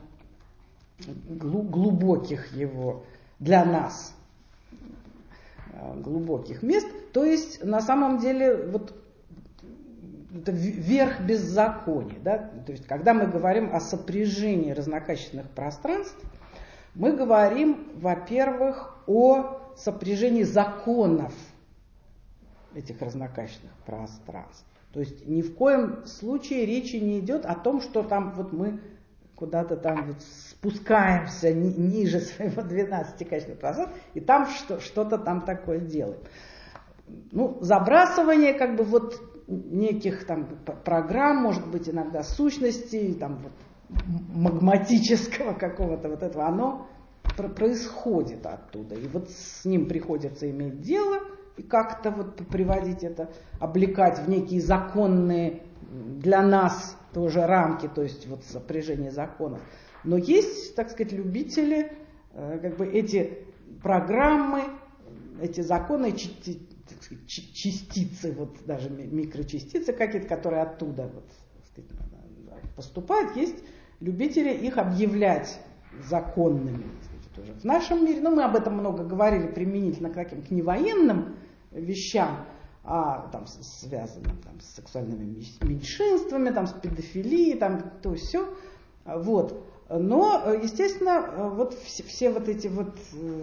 глубоких его для нас глубоких мест. То есть, на самом деле, вот это верх беззакония. Да? То есть, когда мы говорим о сопряжении разнокачественных пространств, мы говорим, во-первых, о сопряжении законов этих разнокачественных пространств. То есть ни в коем случае речи не идет о том, что там вот мы куда-то там вот спускаемся ниже своего 12-качественного пространства, и там что-то там такое делаем. Ну, забрасывание как бы вот неких там программ, может быть, иногда сущностей, там вот магматического какого-то вот этого, оно происходит оттуда. И вот с ним приходится иметь дело и как-то вот приводить это, облекать в некие законные для нас тоже рамки, то есть вот сопряжение законов. Но есть, так сказать, любители как бы эти программы, эти законы, частицы, вот даже микрочастицы какие-то, которые оттуда вот, так сказать, поступают, есть любители их объявлять законными. Тоже в нашем мире, ну, мы об этом много говорили применительно к таким, к невоенным вещам, там, связанным там, с сексуальными меньшинствами, там, с педофилией, там, то все. Вот. Но, естественно, вот все вот эти вот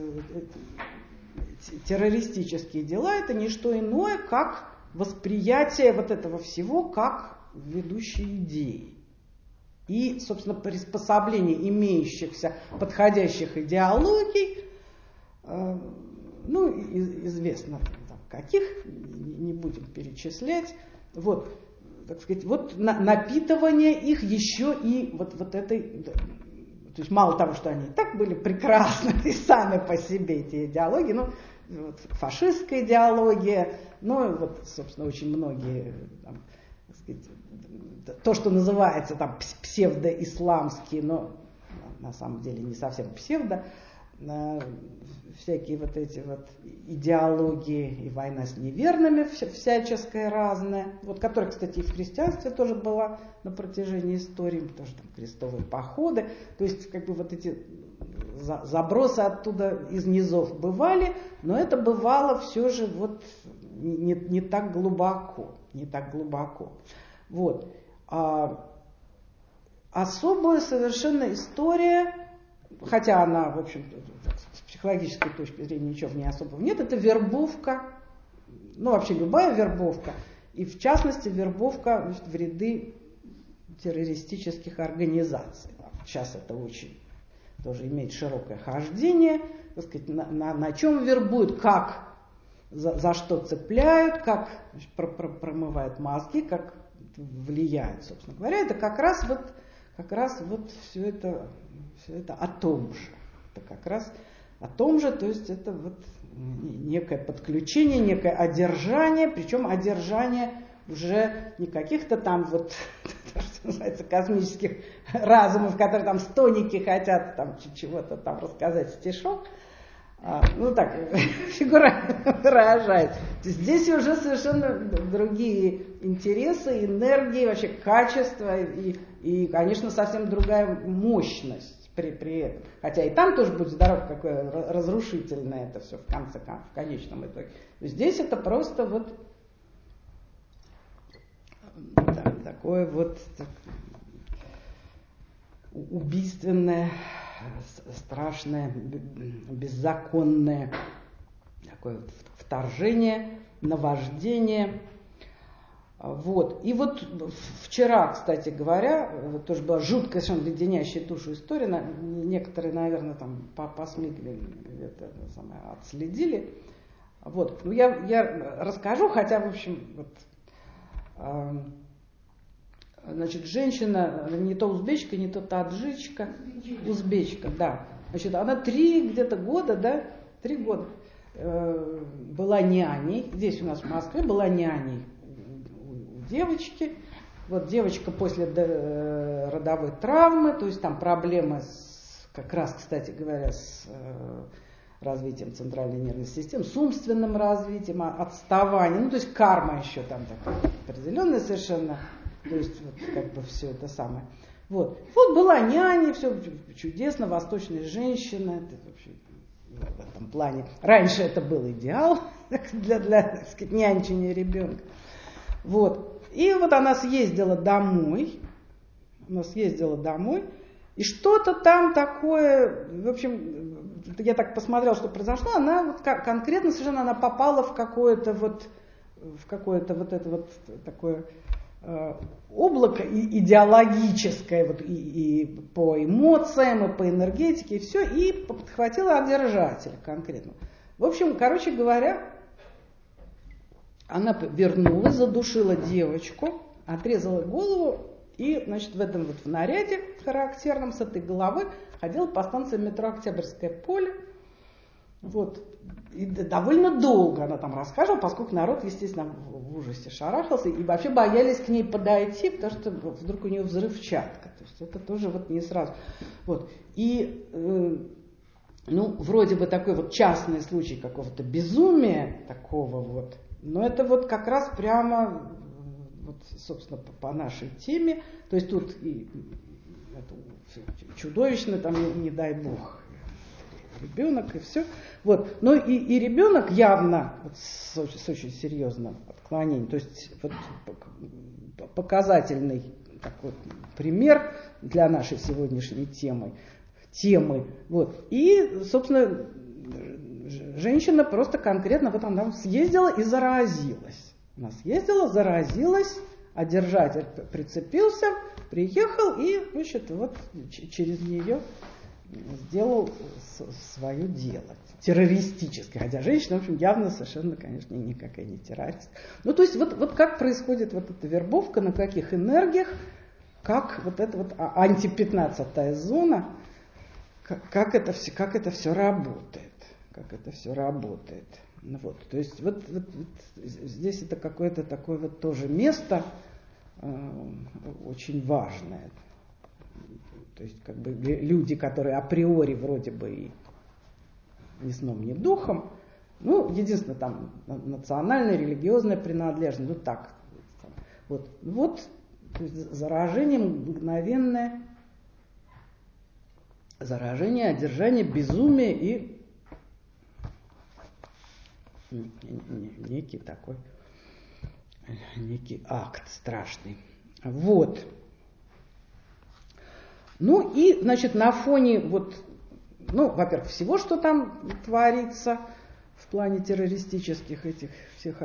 террористические дела, это не что иное, как восприятие вот этого всего как ведущей идеи. И, собственно, приспособление имеющихся подходящих идеологий, ну, известно там, каких, не будем перечислять, вот, так сказать, вот напитывание их еще и вот этой, то есть мало того, что они и так были прекрасны и сами по себе эти идеологии, ну, вот, фашистская идеология, ну, вот, собственно, очень многие, там, так сказать, то, что называется там псевдоисламские, но на самом деле не совсем псевдо, всякие вот эти вот идеологии и война с неверными всяческая разная, вот, которая, кстати, и в христианстве тоже была на протяжении истории, тоже там крестовые походы, то есть как бы вот эти забросы оттуда из низов бывали, но это бывало все же вот не так глубоко, не так глубоко. Вот. Особая совершенно история, хотя она, в общем-то, с психологической точки зрения ничего в ней особого нет, это вербовка, ну вообще любая вербовка, и в частности вербовка, значит, в ряды террористических организаций. Сейчас это очень тоже имеет широкое хождение, так сказать, на чем вербуют, как, за что цепляют, как, значит, промывают мозги, как влияет, собственно говоря, это как раз вот все это о том же. Это как раз о том же, то есть это вот некое подключение, некое одержание, причем одержание уже не каких-то там вот, что называется, космических разумов, которые там стоники хотят там чего-то там рассказать, стишок, ну так, фигурально выражаясь. Здесь уже совершенно другие интересы, энергии, вообще качество и, конечно, совсем другая мощность при этом. Хотя и там тоже, будь здоров, какое разрушительное это все в конечном итоге. Здесь это просто вот такое вот убийственное, страшное, беззаконное такое вот вторжение, наваждение. Вот. И вот вчера, кстати говоря, тоже была жуткая, совершенно леденящая душу история. Некоторые, наверное, там по СМИ это самое, отследили. Вот. Ну, я расскажу, хотя, в общем, вот, значит, женщина не то узбечка, не то таджичка, узбечка, да. Значит, она 3 где-то года, да, 3 года была няней, здесь у нас в Москве была няней у девочки. Вот девочка после родовой травмы, то есть там проблемы как раз, кстати говоря, с развитием центральной нервной системы, с умственным развитием, отставанием, ну то есть карма еще там такая определенная совершенно, то есть вот как бы все это самое. Вот была няня, все чудесно, восточная женщина, это вообще в этом плане. Раньше это был идеал для так сказать, нянчения ребенка. Вот. И вот она съездила домой, и что-то там такое, в общем, я так посмотрела, что произошло, она вот конкретно совершенно она попала в какое-то вот это вот такое облако идеологическое, вот, и по эмоциям, и по энергетике, и все, и подхватила одержателя конкретно. В общем, короче говоря, она вернулась, задушила девочку, отрезала голову и, значит, в этом вот в наряде характерном с этой головы ходила по станции метро Октябрьское поле. Вот. И довольно долго она там рассказывала, поскольку народ, естественно, в ужасе шарахался и вообще боялись к ней подойти, потому что вдруг у нее взрывчатка. То есть это тоже вот не сразу. Вот. И, ну, вроде бы такой вот частный случай какого-то безумия такого вот, но это вот как раз прямо, вот, собственно, по нашей теме. То есть тут и это чудовищно, там, не дай бог, ребенок и все. Вот. Но и ребенок явно вот, с очень серьезным отклонением. То есть вот, показательный такой пример для нашей сегодняшней темы. Вот. И, собственно, женщина просто конкретно вот она съездила и заразилась. Она съездила, заразилась, а держатель прицепился, приехал и, значит, вот через нее сделал свое дело. Террористическое. Хотя женщина, в общем, явно совершенно, конечно, никакая не террорист. Ну, то есть вот как происходит вот эта вербовка, на каких энергиях, как вот эта вот анти-15-я зона, как это все работает. Как это все работает. Вот. То есть вот здесь это какое-то такое вот тоже место очень важное. То есть как бы люди, которые априори вроде бы и ни сном, ни духом, ну, единственное, там национальная, религиозная принадлежность, ну так. Вот то есть заражение мгновенное, заражение, одержание, безумие и некий акт страшный. Вот. Ну и, значит, на фоне вот, ну, во-первых, всего, что там творится в плане террористических этих всех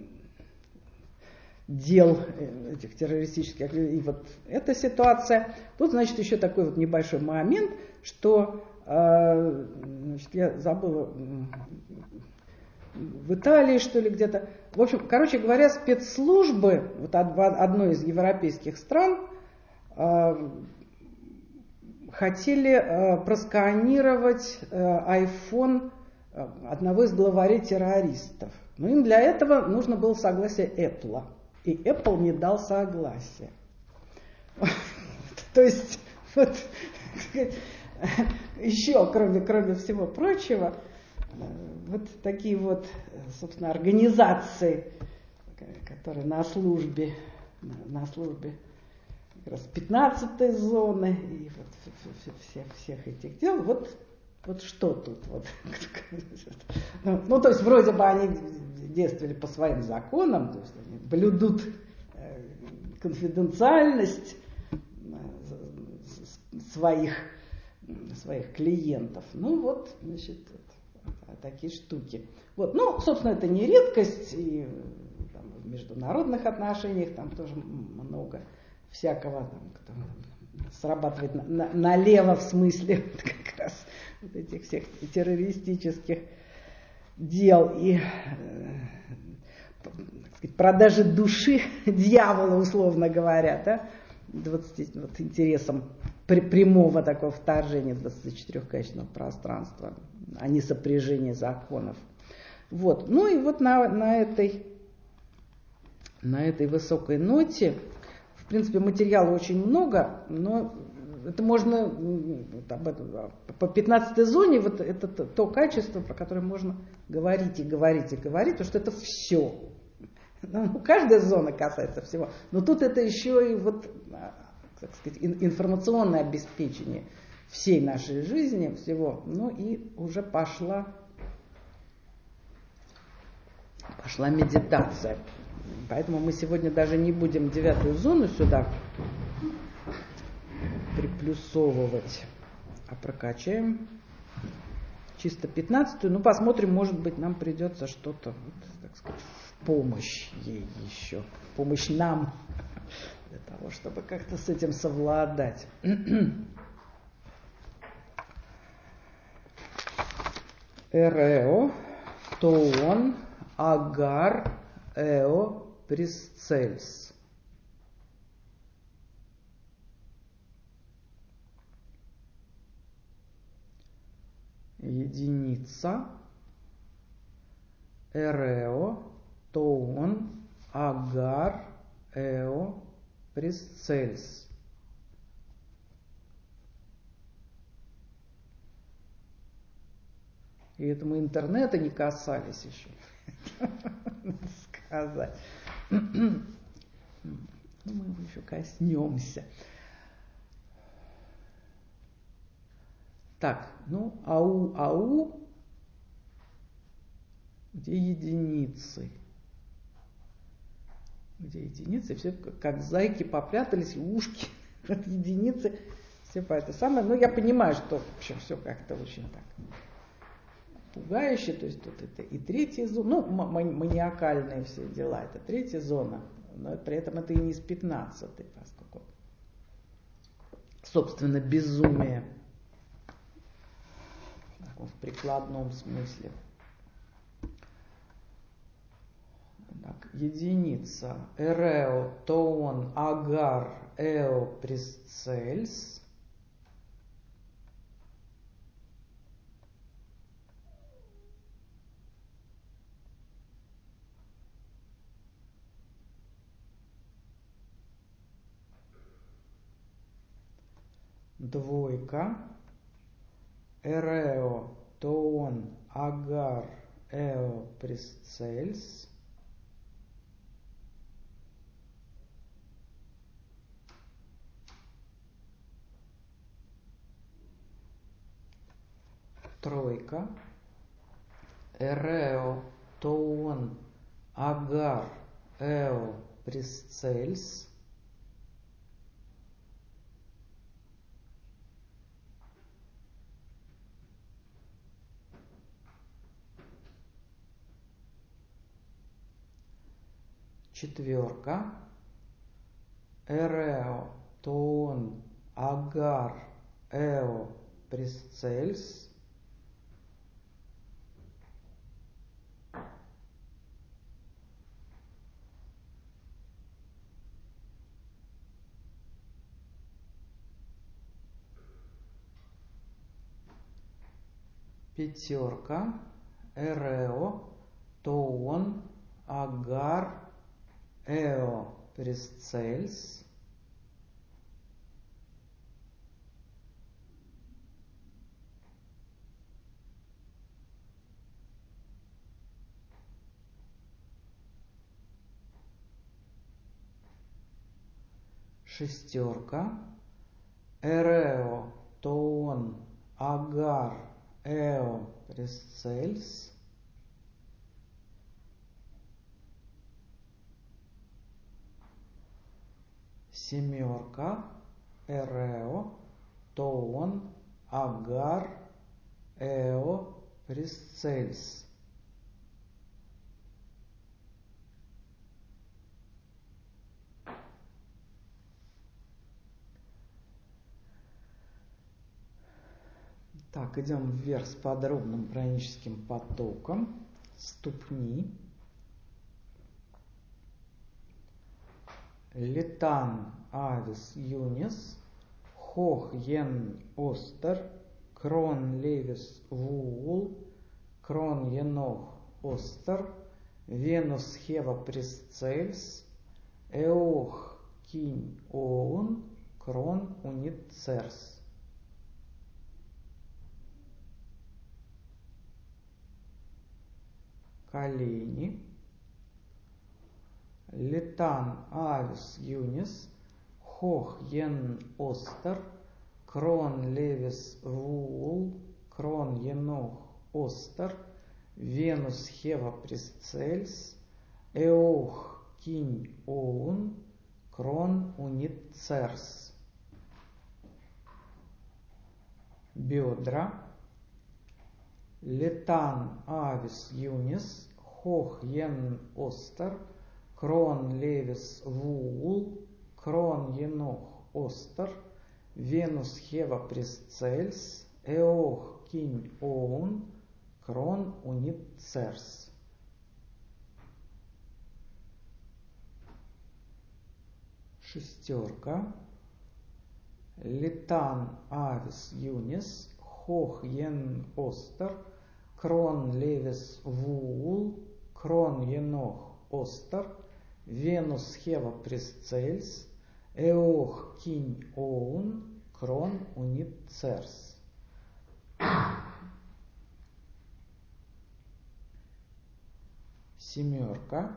дел, этих террористических, и вот эта ситуация. Тут, значит, еще такой вот небольшой момент, что, значит, я забыла, в Италии, что ли, где-то. В общем, короче говоря, спецслужбы вот одной из европейских стран хотели просканировать iPhone одного из главарей террористов. Но им для этого нужно было согласие Apple. И Apple не дал согласия. То есть, вот, еще, кроме всего прочего, вот такие вот, собственно, организации, которые на службе как раз 15-й зоны и вот всех этих дел, вот что тут? Вот. Ну, то есть, вроде бы они действовали по своим законам, то есть они блюдут конфиденциальность своих клиентов. Ну, вот, значит, такие штуки. Вот. Ну, собственно, это не редкость, и там, в международных отношениях там тоже много всякого, там, кто срабатывает налево в смысле вот как раз вот этих всех террористических дел и продажи души дьявола, условно говоря, да, 20, вот, интересом прямого такого вторжения 24-качественного пространства, а не сопряжения законов. Вот. Ну и вот на этой высокой ноте, в принципе, материала очень много, но это можно по 15-й зоне, вот это то качество, про которое можно говорить и говорить и говорить, потому что это все. Ну, каждая зона касается всего, но тут это еще и вот, так сказать, информационное обеспечение всей нашей жизни, всего. Ну и уже пошла медитация. Поэтому мы сегодня даже не будем 9-ю зону сюда приплюсовывать, а прокачаем чисто 15-ю. Ну, посмотрим, может быть, нам придется что-то, так сказать, в помощь ей еще, в помощь нам, для того, чтобы как-то с этим совладать. Эрео, Тоон, Агар, Эо, Присцельс. Единица. Эрео, Тоон, Агар, Эо, Присцельс. И это мы интернета не касались еще, надо сказать. Ну, мы его еще коснемся. Так, ну, ау, где единицы? Где единицы? Все как зайки попрятались, и ушки от единицы. Все по это самое. Но я понимаю, что в общем все как-то очень так пугающе. То есть тут это и третья зона, ну, маниакальные все дела, это третья зона, но при этом это и не с 15-й, поскольку, собственно, безумие в прикладном смысле. Так, единица. Эрео, Тоон, Агар, Эо, Присцельс. Двойка. Эрео, Тоон, Агар, Эо, Присцельс. Тройка. Эрео, Тоон, Агар, Эо, Присцельс. Четверка. Эрео, Тоон, Агар, Эо, Присцельс. Пятерка. Эрео, Тоон, Агар, Эо, Присцельс. Шестерка. Эрео, Тоон, Агар, Эо, Присцельс. Семерка. Эрео, Тоон, Агар, Эо, Присцельс. Так, идем вверх с подробным праническим потоком. ступни. Летан авис юнис, хох ен остер, крон левис вуул, крон енох остер, венус хева пресцельс, эох кинь оун, крон унит церс. Колени. Летан авис юнис, хох ен остер, крон левис вуул, крон енох остер, венус хева пресцельс, эох кинь оун, крон унит церс. Бедра. Летан авис юнис, хох ен остер, крон левис вуул, крон енох остер, венус хева пресцельс, эох кинь оун, крон унит церс. Шестерка. Летан авис юнис, хох ен остер, крон левис вуул, крон енох остер, венус хева пресцельс, эох кинь оун, крон унит церс. Семерка.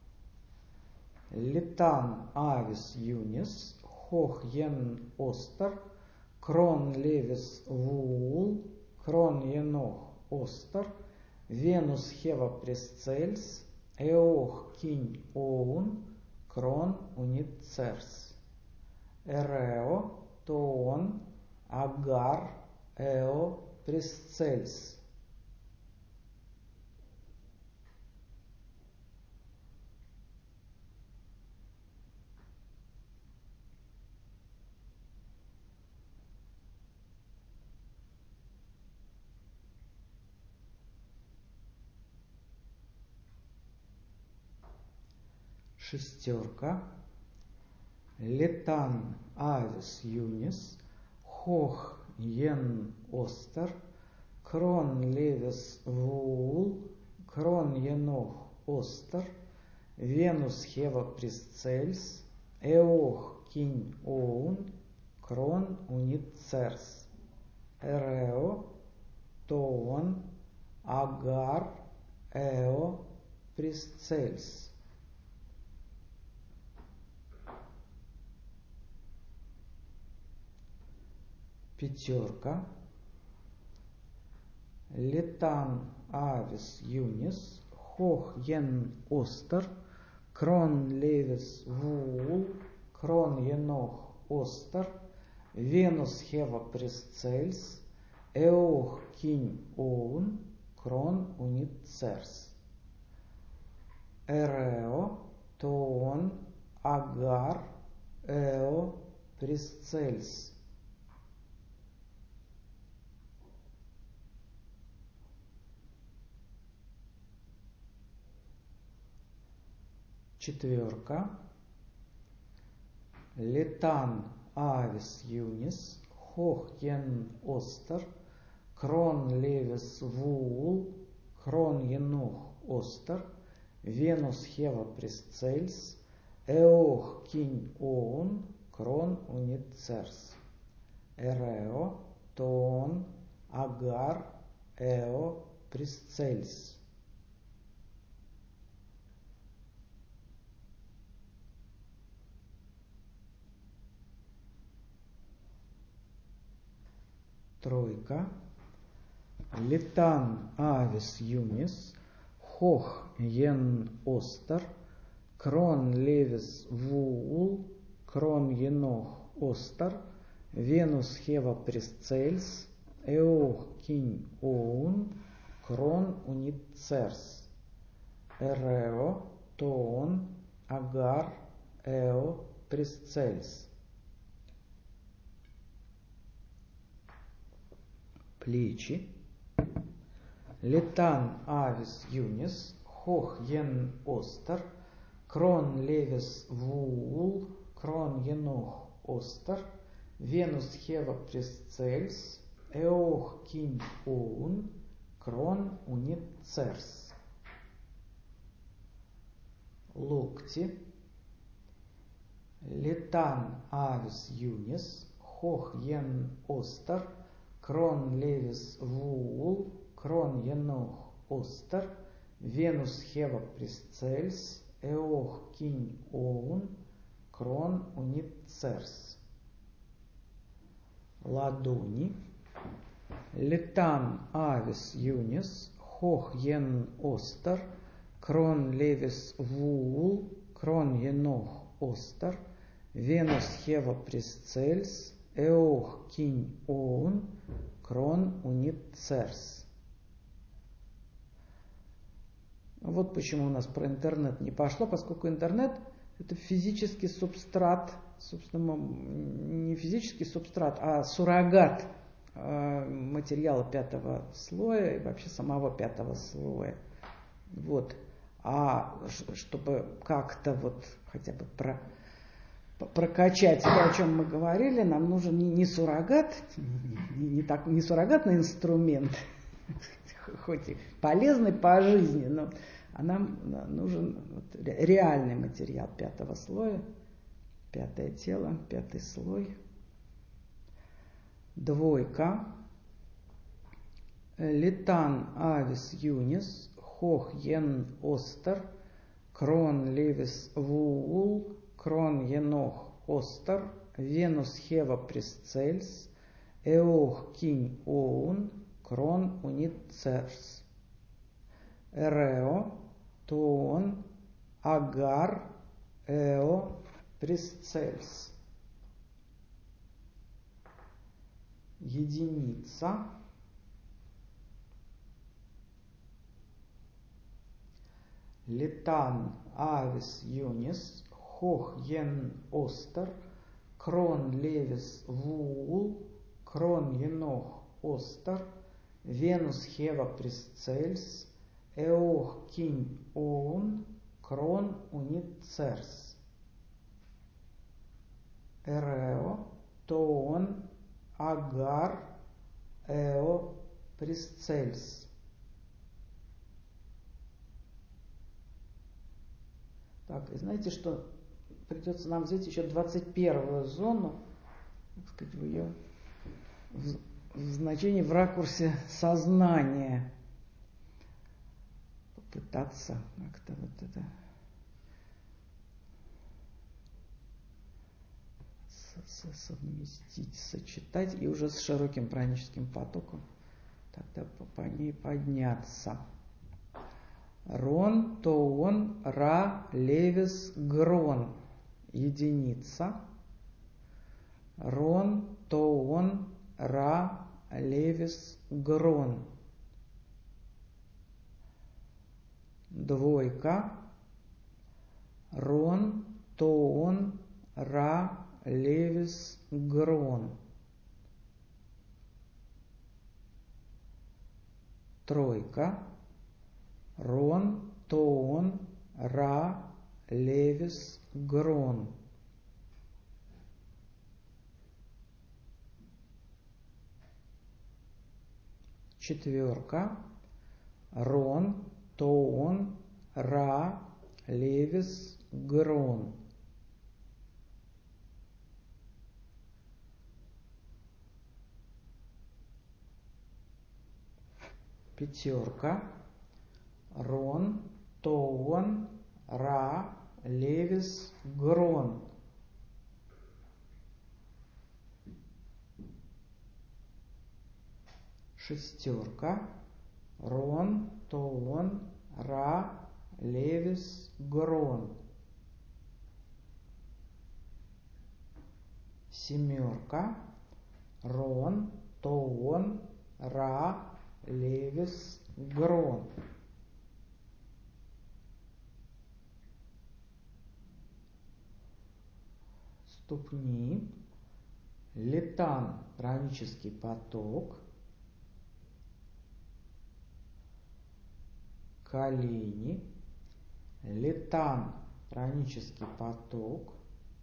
Летан авис юнис, хох ен остер, крон левис вуул, крон енох остер, венус хева пресцельс, эох кинь оун, крон унит церс. Эрео, тоон, агар, эо, пресцельс. Шестерка. Летан авис юнис, хох ен остер, крон левис вуул, крон енох остер, венус хева пресцельс, эох кинь оун, крон унит церс. Эрео, тоон, агар, эо, пресцельс. Пятерка. Летан авис юнис, хох ен остер, крон левис вуул, крон енох остер, венус хева пресцельс, эох кинь оун, крон унит церс. Эрео, тоон, агар, эо, пресцельс. Четверка. Летан авис юнис, хох ен остер, крон левис вуул, крон енох остер, венус хева пресцельс, эох кинь оун, крон унит церс. Эрео, тоон, агар, эо, пресцельс. Тройка. Летан авис юнис, хох ен остер, крон левис вуул, крон енох остер, венус хева пресцельс, эох кинь оун, крон унит церс. Эрео, тоон, агар, эо, пресцельс. Плечи. Летан авис юнис, хох ен остер, крон левис вуул, крон енох остер, Венус хева пресцельс, эох кинь оун, крон унит церс. Локти. Летан авис юнис, хох ен остер, крон левис вуул, крон енох остер, Венус хева пресцельс, эох кинь оун, крон унит церс. Ладони. Летан авис юнис, хох ен остер, крон левис вуул, крон енох остер, Венус хева пресцельс, эох кинь оун, крон унит церс. Вот почему у нас про интернет не пошло, поскольку интернет это физический субстрат, собственно, не физический субстрат, а суррогат материала пятого слоя и вообще самого пятого слоя. Вот. А чтобы как-то вот хотя бы прокачать то, о чем мы говорили, нам нужен не суррогат, не суррогатный инструмент, хоть и полезный по жизни, но нам нужен реальный материал пятого слоя, пятое тело, пятый слой. Двойка. Летан авис юнис, хох ен остер, крон левис вуул, крон енох остер, Венус хева пресцельс, эох кинь оун, крон унит церс. Эрео, тоон, агар, эо, пресцельс. Единица. Летан авис юнис, хох ен остер, крон левис вуул, крон енох остер, Венус хева пресцельс, эох кинь оун, крон унит церс. Эрео, тоон, агар, эо, пресцельс. Так, и знаете, что придется нам взять еще 21-ю зону, так сказать, в ее значении в ракурсе сознания. Попытаться как-то вот это совместить, сочетать и уже с широким праническим потоком тогда по ней подняться. Рон, тоон, ра, левис, грон. Единица. Рон, тоон, ра, левис, грон. Двойка. Рон, тоон, ра, левис, грон. Тройка. Рон, тоон, ра, левис, грон. Четверка. Рон, тоон, ра, левис, грон. Пятерка. Рон, тоон, ра, левис, грон. Шестерка. Рон, тоон, ра, левис, грон. Семерка. Рон, тоон, ра, левис, грон. Ступни. Летан, пранический поток. колени, летан, пранический поток,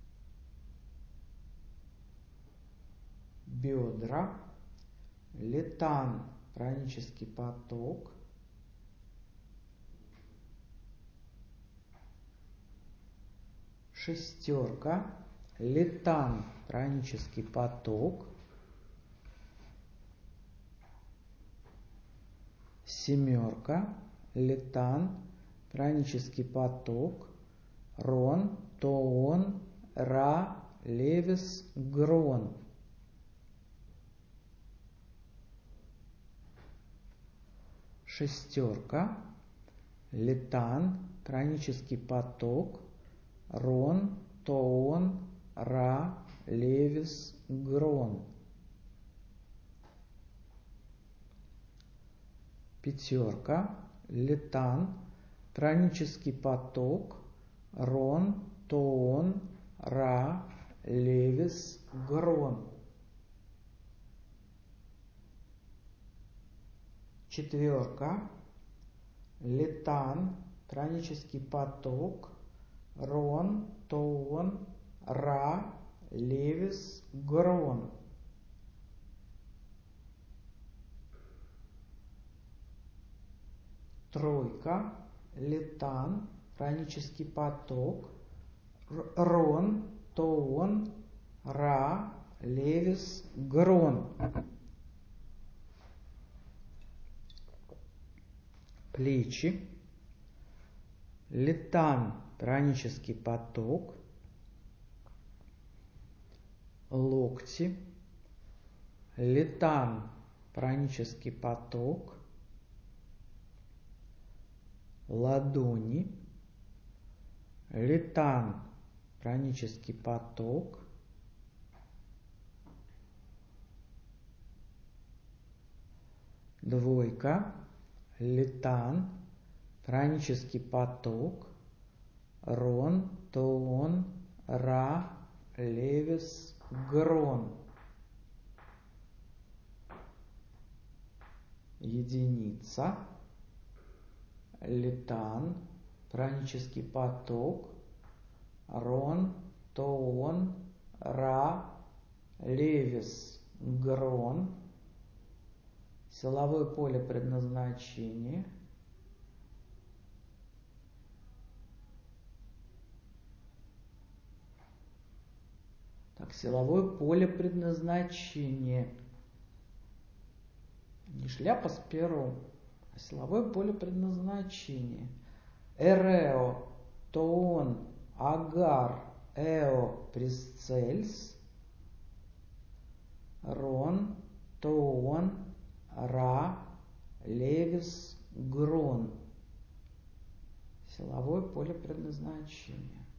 бедра, летан, пранический поток, шестерка, летан, пранический поток, семерка, летан, пранический поток, рон, тоон, ра, левис, грон. Шестерка, летан, пранический поток, рон, тоон, ра, левис, грон. Пятерка, летан, пранический поток, рон, тоон, ра, левис, грон. Четверка, летан, пранический поток, рон, тоон, ра, левис, грон. Тройка, летан, пранический поток, рон, тоон, ра, левис, грон. Плечи, летан, пранический поток, локти, летан, пранический поток, ладони, летан, пранический поток, двойка, летан, пранический поток, рон, тоон, ра, левис, грон. Единица, летан, пранический поток, рон, тоон, ра, левис, грон. Силовое поле предназначения. Так, силовое поле предназначения. Не шляпа с пером, а силовое поле предназначения. Эрео, тоон, агар, эо, присцельс, рон, тоон, ра, левис, грон. Силовое поле предназначения.